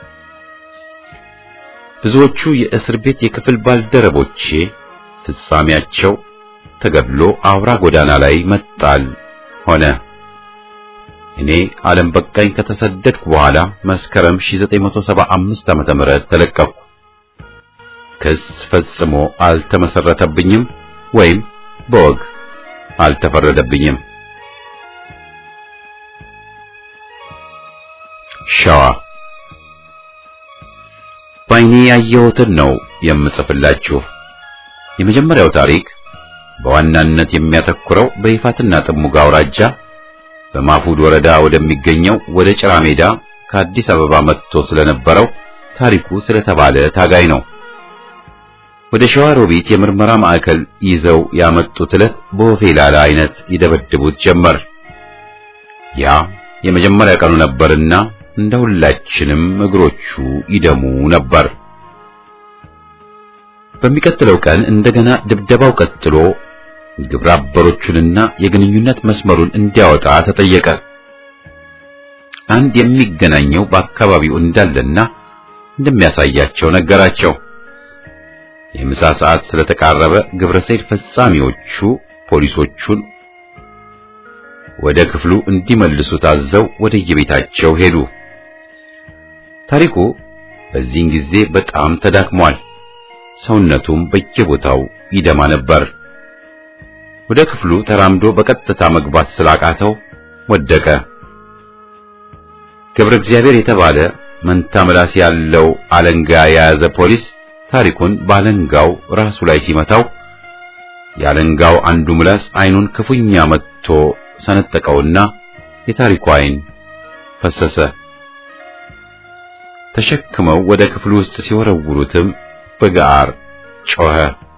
ብዙዎቹ የእስር ቤት የክፍል ባልደረቦቼ ፍጻሜያቸው ተገድሎ አውራ ጎዳና ላይ መጣል ሆነ። እኔ ዓለም በቃኝ ከተሰደድኩ በኋላ መስከረም 1975 ዓመተ ምህረት ተለቀቅኩ። ክስ ፈጽሞ አልተመሰረተብኝም ወይም በወግ አልተፈረደብኝም። ሸዋ ባይኔ ያየሁትን ነው የምጽፍላችሁ። የመጀመሪያው ታሪክ በዋናነት የሚያተኩረው በይፋትና ጥሙጋ አውራጃ በማፉድ ወረዳ ወደሚገኘው ወደ ጭራ ሜዳ ከአዲስ አበባ መጥቶ ስለነበረው ታሪኩ ስለተባለ ታጋይ ነው። ወደ ሸዋ ሮቢት የምርመራ ማዕከል ይዘው ያመጡት ዕለት በወፌላላ አይነት ይደበድቡት ጀመር። ያ የመጀመሪያ ቀኑ ነበርና እንደ ሁላችንም እግሮቹ ይደሙ ነበር። በሚቀጥለው ቀን እንደገና ድብደባው ቀጥሎ ግብረ አበሮቹንና የግንኙነት መስመሩን እንዲያወጣ ተጠየቀ። አንድ የሚገናኘው በአካባቢው እንዳለና እንደሚያሳያቸው ነገራቸው። የምሳ ሰዓት ስለተቃረበ ግብረ ሰይል ፈጻሚዎቹ ፖሊሶቹን ወደ ክፍሉ እንዲመልሱ ታዘው ወደ የቤታቸው ሄዱ። ታሪኩ በዚህን ጊዜ በጣም ተዳክሟል። ሰውነቱም በየቦታው ይደማ ነበር። ወደ ክፍሉ ተራምዶ በቀጥታ መግባት ስላቃተው ወደቀ። ገብረ እግዚአብሔር የተባለ መንታ ምላስ ያለው አለንጋ የያዘ ፖሊስ ታሪኩን ባለንጋው ራሱ ላይ ሲመታው ያለንጋው አንዱ ምላስ አይኑን ክፉኛ መጥቶ ሰነጠቀውና የታሪኩ ዓይን ፈሰሰ። ተሸክመው ወደ ክፍሉ ውስጥ ሲወረውሩትም በጋር ጮኸ።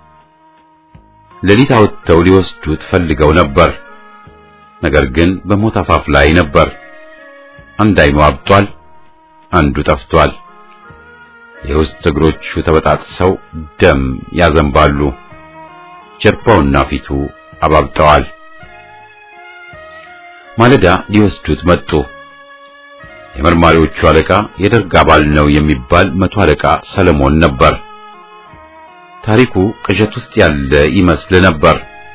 ሌሊት አውጥተው ሊወስዱት ፈልገው ነበር። ነገር ግን በሞት አፋፍ ላይ ነበር። አንድ ዓይኑ አብጧል፣ አንዱ ጠፍቷል። የውስጥ እግሮቹ ተበጣጥሰው ደም ያዘንባሉ። ጀርባውና ፊቱ አባብጠዋል። ማለዳ ሊወስዱት መጡ። የመርማሪዎቹ አለቃ የደርግ አባል ነው የሚባል 100 አለቃ ሰለሞን ነበር። ታሪኩ ቅዠት ውስጥ ያለ ይመስል ነበር።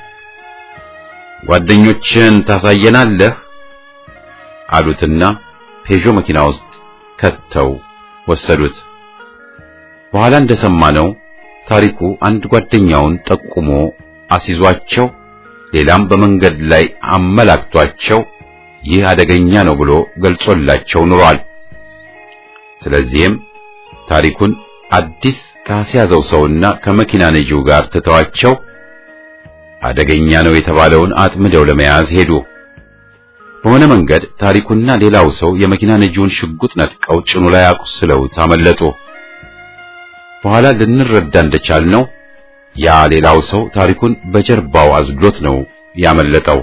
ጓደኞችን ታሳየናለህ አሉትና ፔዦ መኪና ውስጥ ከተው ወሰዱት። በኋላ እንደሰማነው ታሪኩ አንድ ጓደኛውን ጠቁሞ አስይዟቸው፣ ሌላም በመንገድ ላይ አመላክቷቸው ይህ አደገኛ ነው ብሎ ገልጾላቸው ኑሯል። ስለዚህም ታሪኩን አዲስ ካስያዘው ሰውና ከመኪና ነጂው ጋር ትተዋቸው አደገኛ ነው የተባለውን አጥምደው ለመያዝ ሄዱ። በሆነ መንገድ ታሪኩና ሌላው ሰው የመኪና ነጂውን ሽጉጥ ነጥቀው ጭኑ ላይ አቁስለውት አመለጡ። በኋላ ልንረዳ እንደቻልነው ያ ሌላው ሰው ታሪኩን በጀርባው አዝሎት ነው ያመለጠው።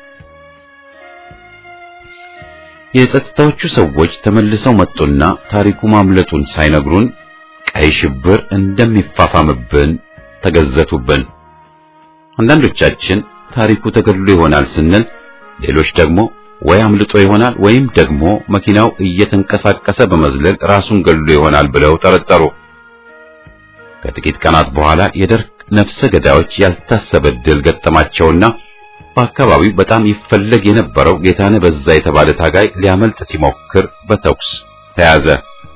የጸጥታዎቹ ሰዎች ተመልሰው መጡና ታሪኩ ማምለጡን ሳይነግሩን ቀይ ሽብር እንደሚፋፋምብን ተገዘቱብን። አንዳንዶቻችን ታሪኩ ተገድሎ ይሆናል ስንል፣ ሌሎች ደግሞ ወይ አምልጦ ይሆናል ወይም ደግሞ መኪናው እየተንቀሳቀሰ በመዝለል ራሱን ገድሎ ይሆናል ብለው ጠረጠሩ። ከጥቂት ቀናት በኋላ የደርግ ነፍሰ ገዳዮች ያልታሰበ ድል ገጠማቸውና በአካባቢው በጣም ይፈለግ የነበረው ጌታነህ በዛ የተባለ ታጋይ ሊያመልጥ ሲሞክር በተኩስ ተያዘ።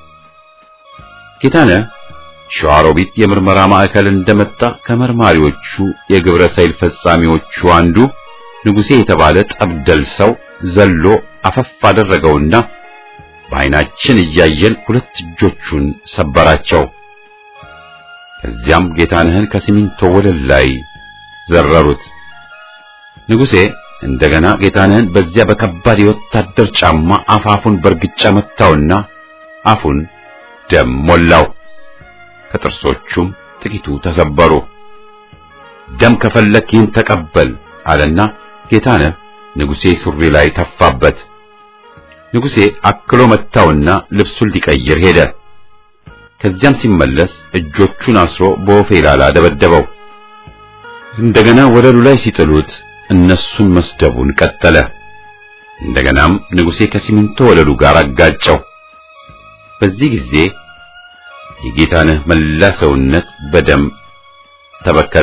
ጌታነህ ሸዋሮቢት የምርመራ ማዕከል እንደመጣ ከመርማሪዎቹ የግብረ ሰይል ፈጻሚዎቹ አንዱ ንጉሴ የተባለ ጠብደል ሰው ዘሎ አፈፍ አደረገውና በዓይናችን እያየን 2 እጆቹን ሰበራቸው። ከዚያም ጌታነህን ከሲሚንቶ ወለል ላይ ዘረሩት። ንጉሴ እንደገና ጌታነህን በዚያ በከባድ የወታደር ጫማ አፋፉን በርግጫ መታውና አፉን ደም ሞላው። ከጥርሶቹም ጥቂቱ ተሰበሩ። ደም ከፈለክ ይህን ተቀበል አለና ጌታነህ ንጉሴ ሱሪ ላይ ተፋበት። ንጉሴ አክሎ መታውና ልብሱን ሊቀይር ሄደ። ከዚያም ሲመለስ እጆቹን አስሮ በወፌላላ ደበደበው። እንደገና ወለሉ ላይ ሲጥሉት እነሱን መስደቡን ቀጠለ። እንደገናም ንጉሴ ከሲሚንቶ ወለሉ ጋር አጋጨው። በዚህ ጊዜ የጌታነህ መላ ሰውነት በደም ተበከለ።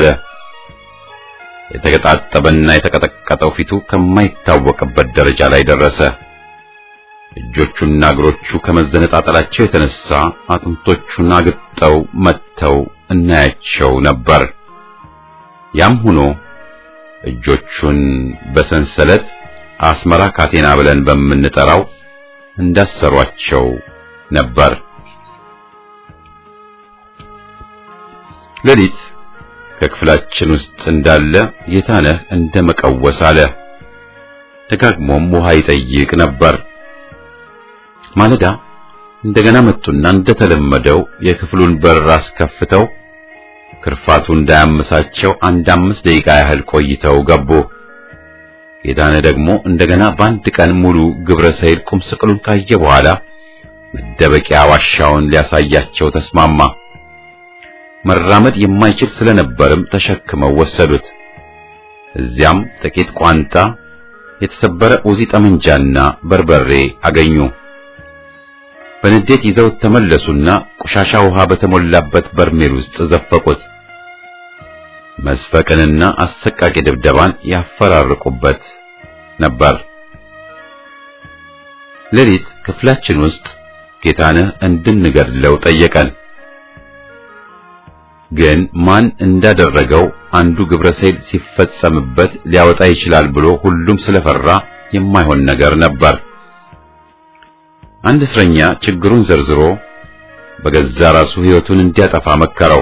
የተገጣጠበና የተቀጠቀጠው ፊቱ ከማይታወቅበት ደረጃ ላይ ደረሰ። እጆቹና እግሮቹ ከመዘነጣጠላቸው የተነሳ አጥንቶቹን አግጠው መተው እናያቸው ነበር። ያም ሆኖ እጆቹን በሰንሰለት አስመራ ካቴና ብለን በምንጠራው እንዳሰሯቸው ነበር። ሌሊት ከክፍላችን ውስጥ እንዳለ ጌታነህ እንደመቀወስ አለ። ደጋግሞም ውሃ ይጠይቅ ነበር። ማለዳ እንደገና መጡና እንደተለመደው የክፍሉን በር አስከፍተው ክርፋቱ እንዳያመሳቸው 5 ደቂቃ ያህል ቆይተው ገቡ። ጌታነህ ደግሞ እንደገና በአንድ ቀን ሙሉ ግብረ ሰይል ቁም ስቅሉን ካየ በኋላ መደበቂያ ዋሻውን ሊያሳያቸው ተስማማ። መራመድ የማይችል ስለነበርም ተሸክመው ወሰዱት። እዚያም ጥቂት ቋንጣ፣ የተሰበረ ኡዚ ጠመንጃና በርበሬ አገኙ። በንዴት ይዘው ተመለሱና ቆሻሻ ውሃ በተሞላበት በርሜል ውስጥ ዘፈቁት። መስፈቅንና አሰቃቂ ድብደባን ያፈራርቁበት ነበር። ሌሊት ክፍላችን ውስጥ ጌታነህ እንድንገድለው ጠየቀን። ግን ማን እንዳደረገው አንዱ ግብረ ሰይል ሲፈጸምበት ሊያወጣ ይችላል ብሎ ሁሉም ስለፈራ የማይሆን ነገር ነበር። አንድ እስረኛ ችግሩን ዘርዝሮ በገዛ ራሱ ሕይወቱን እንዲያጠፋ መከረው።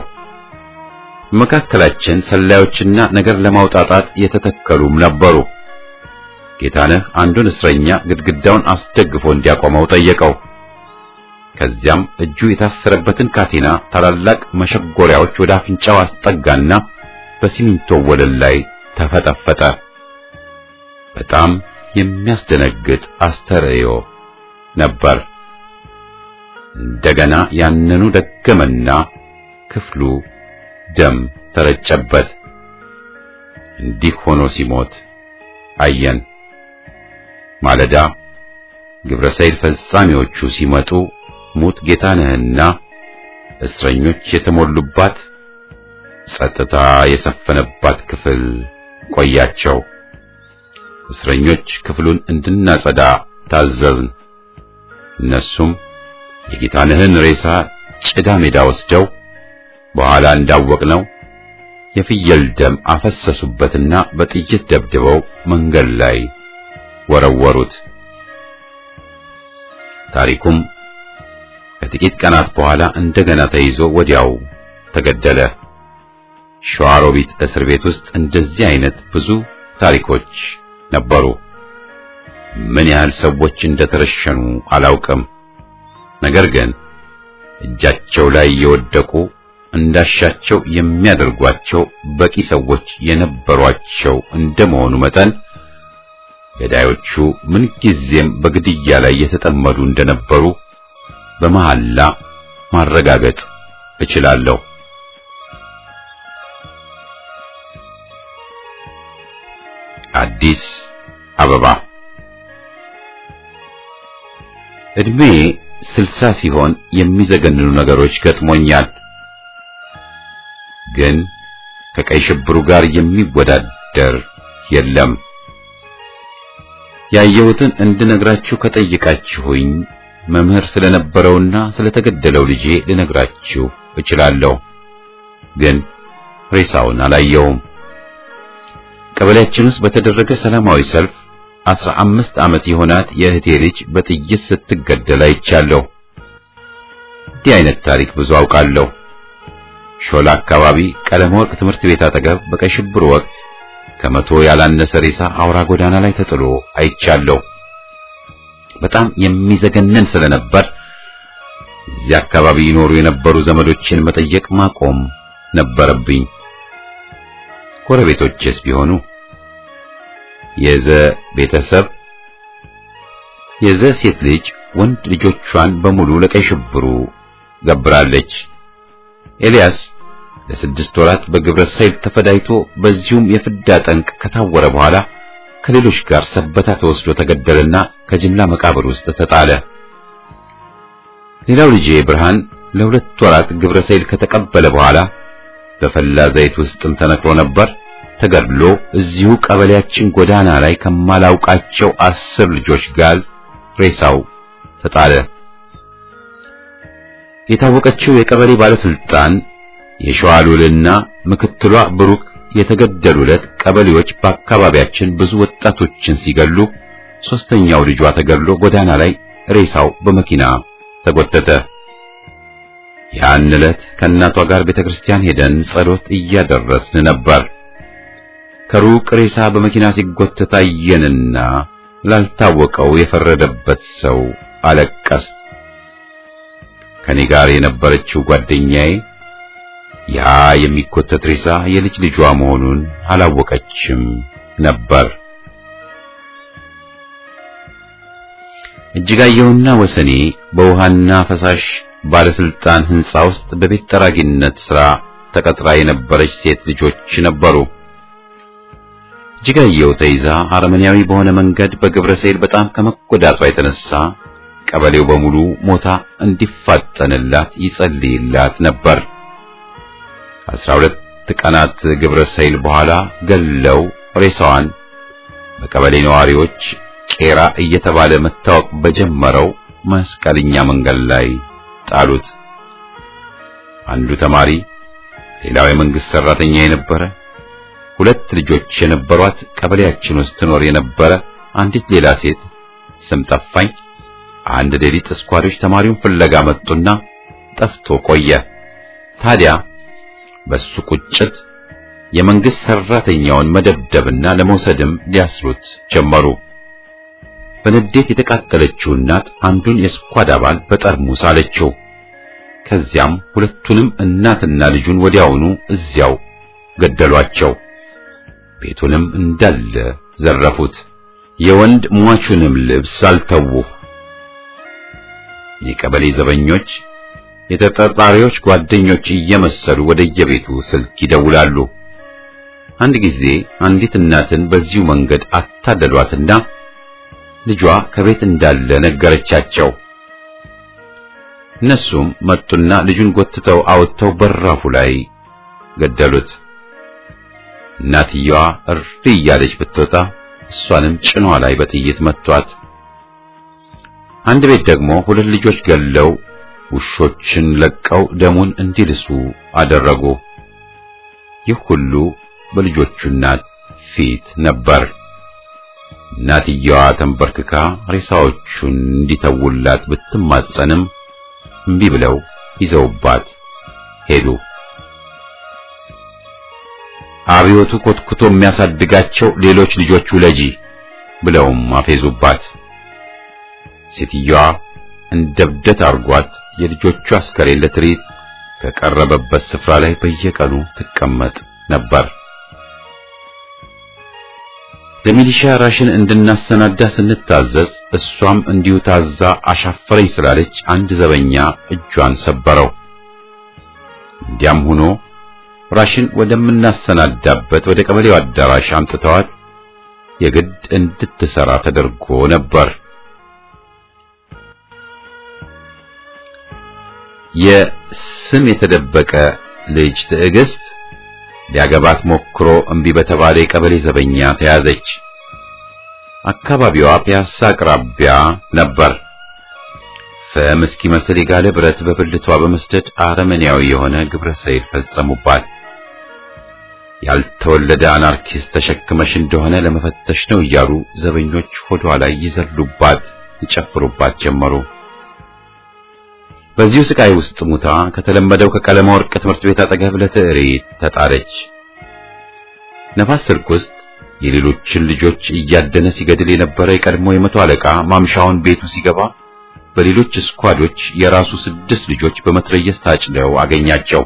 በመካከላችን ሰላዮችና ነገር ለማውጣጣት የተተከሉም ነበሩ። ጌታነህ አንዱን እስረኛ ግድግዳውን አስደግፎ እንዲያቆመው ጠየቀው። ከዚያም እጁ የታሰረበትን ካቴና ታላላቅ መሸጎሪያዎች ወደ አፍንጫው አስጠጋና በሲሚንቶ ወለል ላይ ተፈጠፈጠ። በጣም የሚያስደነግጥ አስተርእዮ ነበር። እንደገና ያንኑ ደገመና ክፍሉ ደም ተረጨበት። እንዲህ ሆኖ ሲሞት አየን። ማለዳ ግብረ ሰይል ፈጻሚዎቹ ሲመጡ ሙት ጌታነህና እስረኞች የተሞሉባት ጸጥታ የሰፈነባት ክፍል ቆያቸው። እስረኞች ክፍሉን እንድናጸዳ ታዘዝን። እነሱም የጌታነህን ሬሳ ጭዳ ሜዳ ወስደው በኋላ እንዳወቅነው የፍየል ደም አፈሰሱበትና በጥይት ደብድበው መንገድ ላይ ወረወሩት። ታሪኩም ከጥቂት ቀናት በኋላ እንደገና ተይዞ ወዲያው ተገደለ። ሸዋሮቢት እስር ቤት ውስጥ እንደዚህ አይነት ብዙ ታሪኮች ነበሩ። ምን ያህል ሰዎች እንደተረሸኑ አላውቅም። ነገር ግን እጃቸው ላይ የወደቁ እንዳሻቸው የሚያደርጓቸው በቂ ሰዎች የነበሯቸው እንደመሆኑ መጠን ገዳዮቹ ምንጊዜም በግድያ ላይ የተጠመዱ እንደነበሩ በመሐላ ማረጋገጥ እችላለሁ። አዲስ አበባ እድሜ 60 ሲሆን የሚዘገንኑ ነገሮች ገጥሞኛል። ግን ከቀይ ሽብሩ ጋር የሚወዳደር የለም። ያየሁትን እንድነግራችሁ ከጠየቃችሁኝ መምህር ስለነበረውና ስለተገደለው ልጄ ልነግራችሁ እችላለሁ። ግን ሬሳውን አላየውም። ቀበሌያችን ውስጥ በተደረገ ሰላማዊ ሰልፍ 15 ዓመት የሆናት የእህቴ ልጅ በጥይት ስትገደል አይቻለሁ። እንዲህ አይነት ታሪክ ብዙ አውቃለሁ። ሾላ አካባቢ ቀለም ወርቅ ትምህርት ቤት አጠገብ በቀይ ሽብር ወቅት ከመቶ ያላነሰ ሬሳ አውራ ጎዳና ላይ ተጥሎ አይቻለሁ። በጣም የሚዘገነን ስለነበር እዚያ አካባቢ ይኖሩ የነበሩ ዘመዶችን መጠየቅ ማቆም ነበረብኝ። ጎረቤቶችስ ቢሆኑ የዘ ቤተሰብ የዘ ሴት ልጅ ወንድ ልጆቿን በሙሉ ለቀይ ሽብሩ ገብራለች። ኤልያስ ለ6 ወራት በግብረ ሰይል ተፈዳይቶ በዚሁም የፍዳ ጠንቅ ከታወረ በኋላ ከሌሎች ጋር ሰበታ ተወስዶ ተገደለና ከጅምላ መቃብር ውስጥ ተጣለ። ሌላው ልጄ ብርሃን ለ2 ወራት ግብረ ሰይል ከተቀበለ በኋላ በፈላ ዘይት ውስጥም ተነክሮ ነበር። ተገድሎ እዚሁ ቀበሌያችን ጎዳና ላይ ከማላውቃቸው 10 ልጆች ጋር ሬሳው ተጣለ። የታወቀችው የቀበሌ ባለስልጣን የሸዋሉልና ምክትሏ ብሩክ የተገደሉለት ቀበሌዎች በአካባቢያችን ብዙ ወጣቶችን ሲገሉ 3ኛው ልጇ ተገድሎ ጎዳና ላይ ሬሳው በመኪና ተጎተተ። ያን ዕለት ከእናቷ ጋር ቤተክርስቲያን ሄደን ጸሎት እያደረስን ነበር። ከሩቅ ሬሳ በመኪና ሲጎተት አየንና ላልታወቀው የፈረደበት ሰው አለቀስ። ከኔ ጋር የነበረችው ጓደኛዬ ያ የሚኮተት ሬሳ የልጅ ልጇ መሆኑን አላወቀችም ነበር። እጅጋየውና ወሰኔ በውሃና ፈሳሽ ባለስልጣን ህንጻ ውስጥ በቤት ጠራጊነት ሥራ ተቀጥራ የነበረች ሴት ልጆች ነበሩ። እጅጋየው ተይዛ አረመኔያዊ በሆነ መንገድ በግብረ ሰይል በጣም ከመጎዳቷ የተነሳ ቀበሌው በሙሉ ሞታ እንዲፋጠንላት ይጸልይላት ነበር። 12 ቀናት ግብረ ሰይል በኋላ ገለው ሬሳዋን በቀበሌ ነዋሪዎች ቄራ እየተባለ መታወቅ በጀመረው መስቀልኛ መንገድ ላይ ጣሉት። አንዱ ተማሪ፣ ሌላው የመንግስት ሰራተኛ የነበረ፣ 2 ልጆች የነበሯት ቀበሌያችን ውስጥ ትኖር የነበረ አንዲት ሌላ ሴት ስም ጠፋኝ። አንድ ሌሊት ስኳዶች ተማሪውን ፍለጋ መጡና ጠፍቶ ቆየ። ታዲያ በሱ ቁጭት የመንግስት ሰራተኛውን መደብደብና ለመውሰድም ሊያስሩት ጀመሩ። በንዴት የተቃጠለችው እናት አንዱን የስኳድ አባል በጠርሙስ አለችው። ከዚያም ሁለቱንም እናትና ልጁን ወዲያውኑ እዚያው ገደሏቸው። ቤቱንም እንዳለ ዘረፉት። የወንድ ሟቹንም ልብስ አልተዉ። የቀበሌ ዘበኞች የተጠርጣሪዎች ጓደኞች እየመሰሉ ወደየቤቱ ስልክ ይደውላሉ። አንድ ጊዜ አንዲት እናትን በዚሁ መንገድ አታለሏትና ልጇ ከቤት እንዳለ ነገረቻቸው። እነሱም መጡና ልጁን ጎትተው አወጥተው በራፉ ላይ ገደሉት። እናትየዋ እሪ እያለች ብትወጣ እሷንም ጭኗ ላይ በጥይት መቷት። አንድ ቤት ደግሞ ሁለት ልጆች ገለው ውሾችን ለቀው ደሙን እንዲልሱ አደረጉ። ይህ ሁሉ በልጆቹ እናት ፊት ነበር። እናትየዋ ተንበርክካ ሬሳዎቹን እንዲተውላት ብትማጸንም እምቢ ብለው ይዘውባት ሄዱ። አብዮቱ ኮትኩቶ የሚያሳድጋቸው ሌሎች ልጆች ውለጂ ብለውም አፌዙባት። ሴትዮዋ እንደብደት አርጓት የልጆቹ አስከሬን ለትርኢት ከቀረበበት ስፍራ ላይ በየቀኑ ትቀመጥ ነበር። ለሚሊሻ ራሽን እንድናሰናዳ ስንታዘዝ እሷም እንዲሁ ታዛ አሻፈረኝ ስላለች አንድ ዘበኛ እጇን ሰበረው። እንዲያም ሆኖ ራሽን ወደምናሰናዳበት ወደ ቀበሌው አዳራሽ አምጥተዋት የግድ እንድትሰራ ተደርጎ ነበር። የስም የተደበቀ ልጅ ትዕግስት ሊያገባት ሞክሮ እምቢ በተባለ የቀበሌ ዘበኛ ተያዘች። አካባቢዋ ፒያሳ አቅራቢያ ነበር። ፍም እስኪመስል የጋለ ብረት በብልቷ በመስደድ አረመኔያዊ የሆነ ግብረ ሰይል ፈጸሙባት። ያልተወለደ አናርኪስት ተሸክመሽ እንደሆነ ለመፈተሽ ነው እያሉ ዘበኞች ሆዷ ላይ ይዘሉባት ይጨፍሩባት ጀመሩ። በዚሁ ስቃይ ውስጥ ሙታ ከተለመደው ከቀለማ ወርቅ ትምህርት ቤት አጠገብ ለትዕሪት ተጣለች። ነፋስ ስልክ ውስጥ የሌሎችን ልጆች እያደነ ሲገድል የነበረ የቀድሞ የመቶ አለቃ ማምሻውን ቤቱ ሲገባ በሌሎች ስኳዶች የራሱ 6 ልጆች በመትረየስ ታጭለው አገኛቸው።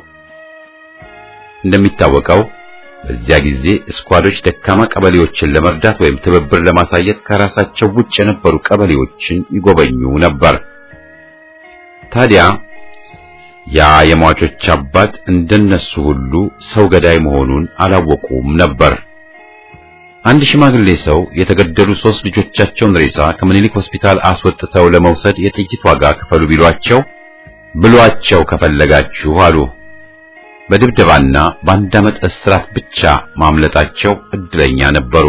እንደሚታወቀው በዚያ ጊዜ ስኳዶች ደካማ ቀበሌዎችን ለመርዳት ወይም ትብብር ለማሳየት ከራሳቸው ውጭ የነበሩ ቀበሌዎችን ይጎበኙ ነበር። ታዲያ ያ የሟቾች አባት እንደነሱ ሁሉ ሰው ገዳይ መሆኑን አላወቁም ነበር። አንድ ሽማግሌ ሰው የተገደሉ 3 ልጆቻቸውን ሬሳ ከምኒልክ ሆስፒታል አስወጥተው ለመውሰድ የጥይት ዋጋ ክፈሉ ብሏቸው ከፈለጋችሁ አሉ። በድብደባና በአንድ ዓመት እስራት ብቻ ማምለጣቸው እድለኛ ነበሩ።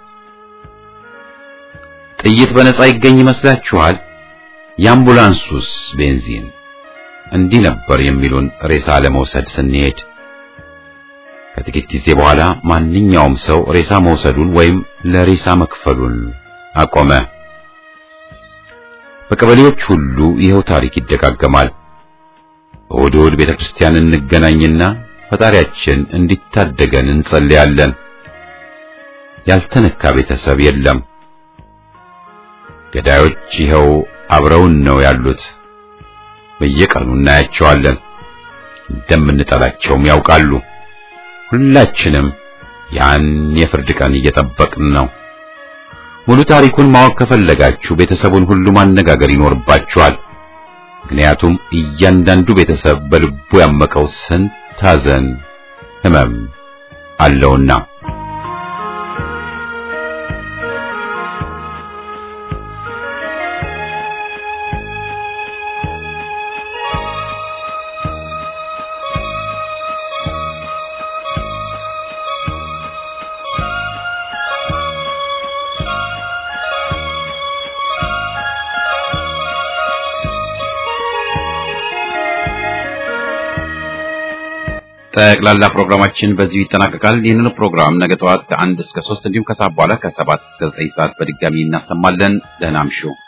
ጥይት በነፃ ይገኝ ይመስላችኋል? የአምቡላንሱስ ቤንዚን? እንዲህ ነበር የሚሉን ሬሳ ለመውሰድ ስንሄድ። ከጥቂት ጊዜ በኋላ ማንኛውም ሰው ሬሳ መውሰዱን ወይም ለሬሳ መክፈሉን አቆመ። በቀበሌዎች ሁሉ ይኸው ታሪክ ይደጋገማል። እሑድ እሑድ ቤተክርስቲያን እንገናኝና ፈጣሪያችን እንዲታደገን እንጸልያለን። ያልተነካ ቤተሰብ የለም። ገዳዮች ይኸው አብረውን ነው ያሉት። በየቀኑ እናያቸዋለን። እንደምንጠላቸውም ያውቃሉ። ሁላችንም ያን የፍርድ ቀን እየጠበቅን ነው። ሙሉ ታሪኩን ማወቅ ከፈለጋችሁ ቤተሰቡን ሁሉ ማነጋገር ይኖርባችኋል። ምክንያቱም እያንዳንዱ ቤተሰብ በልቡ ያመቀው ስንት ሐዘን፣ ሕመም አለውና። ጠቅላላ ፕሮግራማችን በዚሁ ይጠናቀቃል። ይህንን ፕሮግራም ነገ ጠዋት ከ1 እስከ 3 እንዲሁም ከሰዓት በኋላ ከ7 እስከ 9 ሰዓት በድጋሚ እናሰማለን። ደህና እምሹ።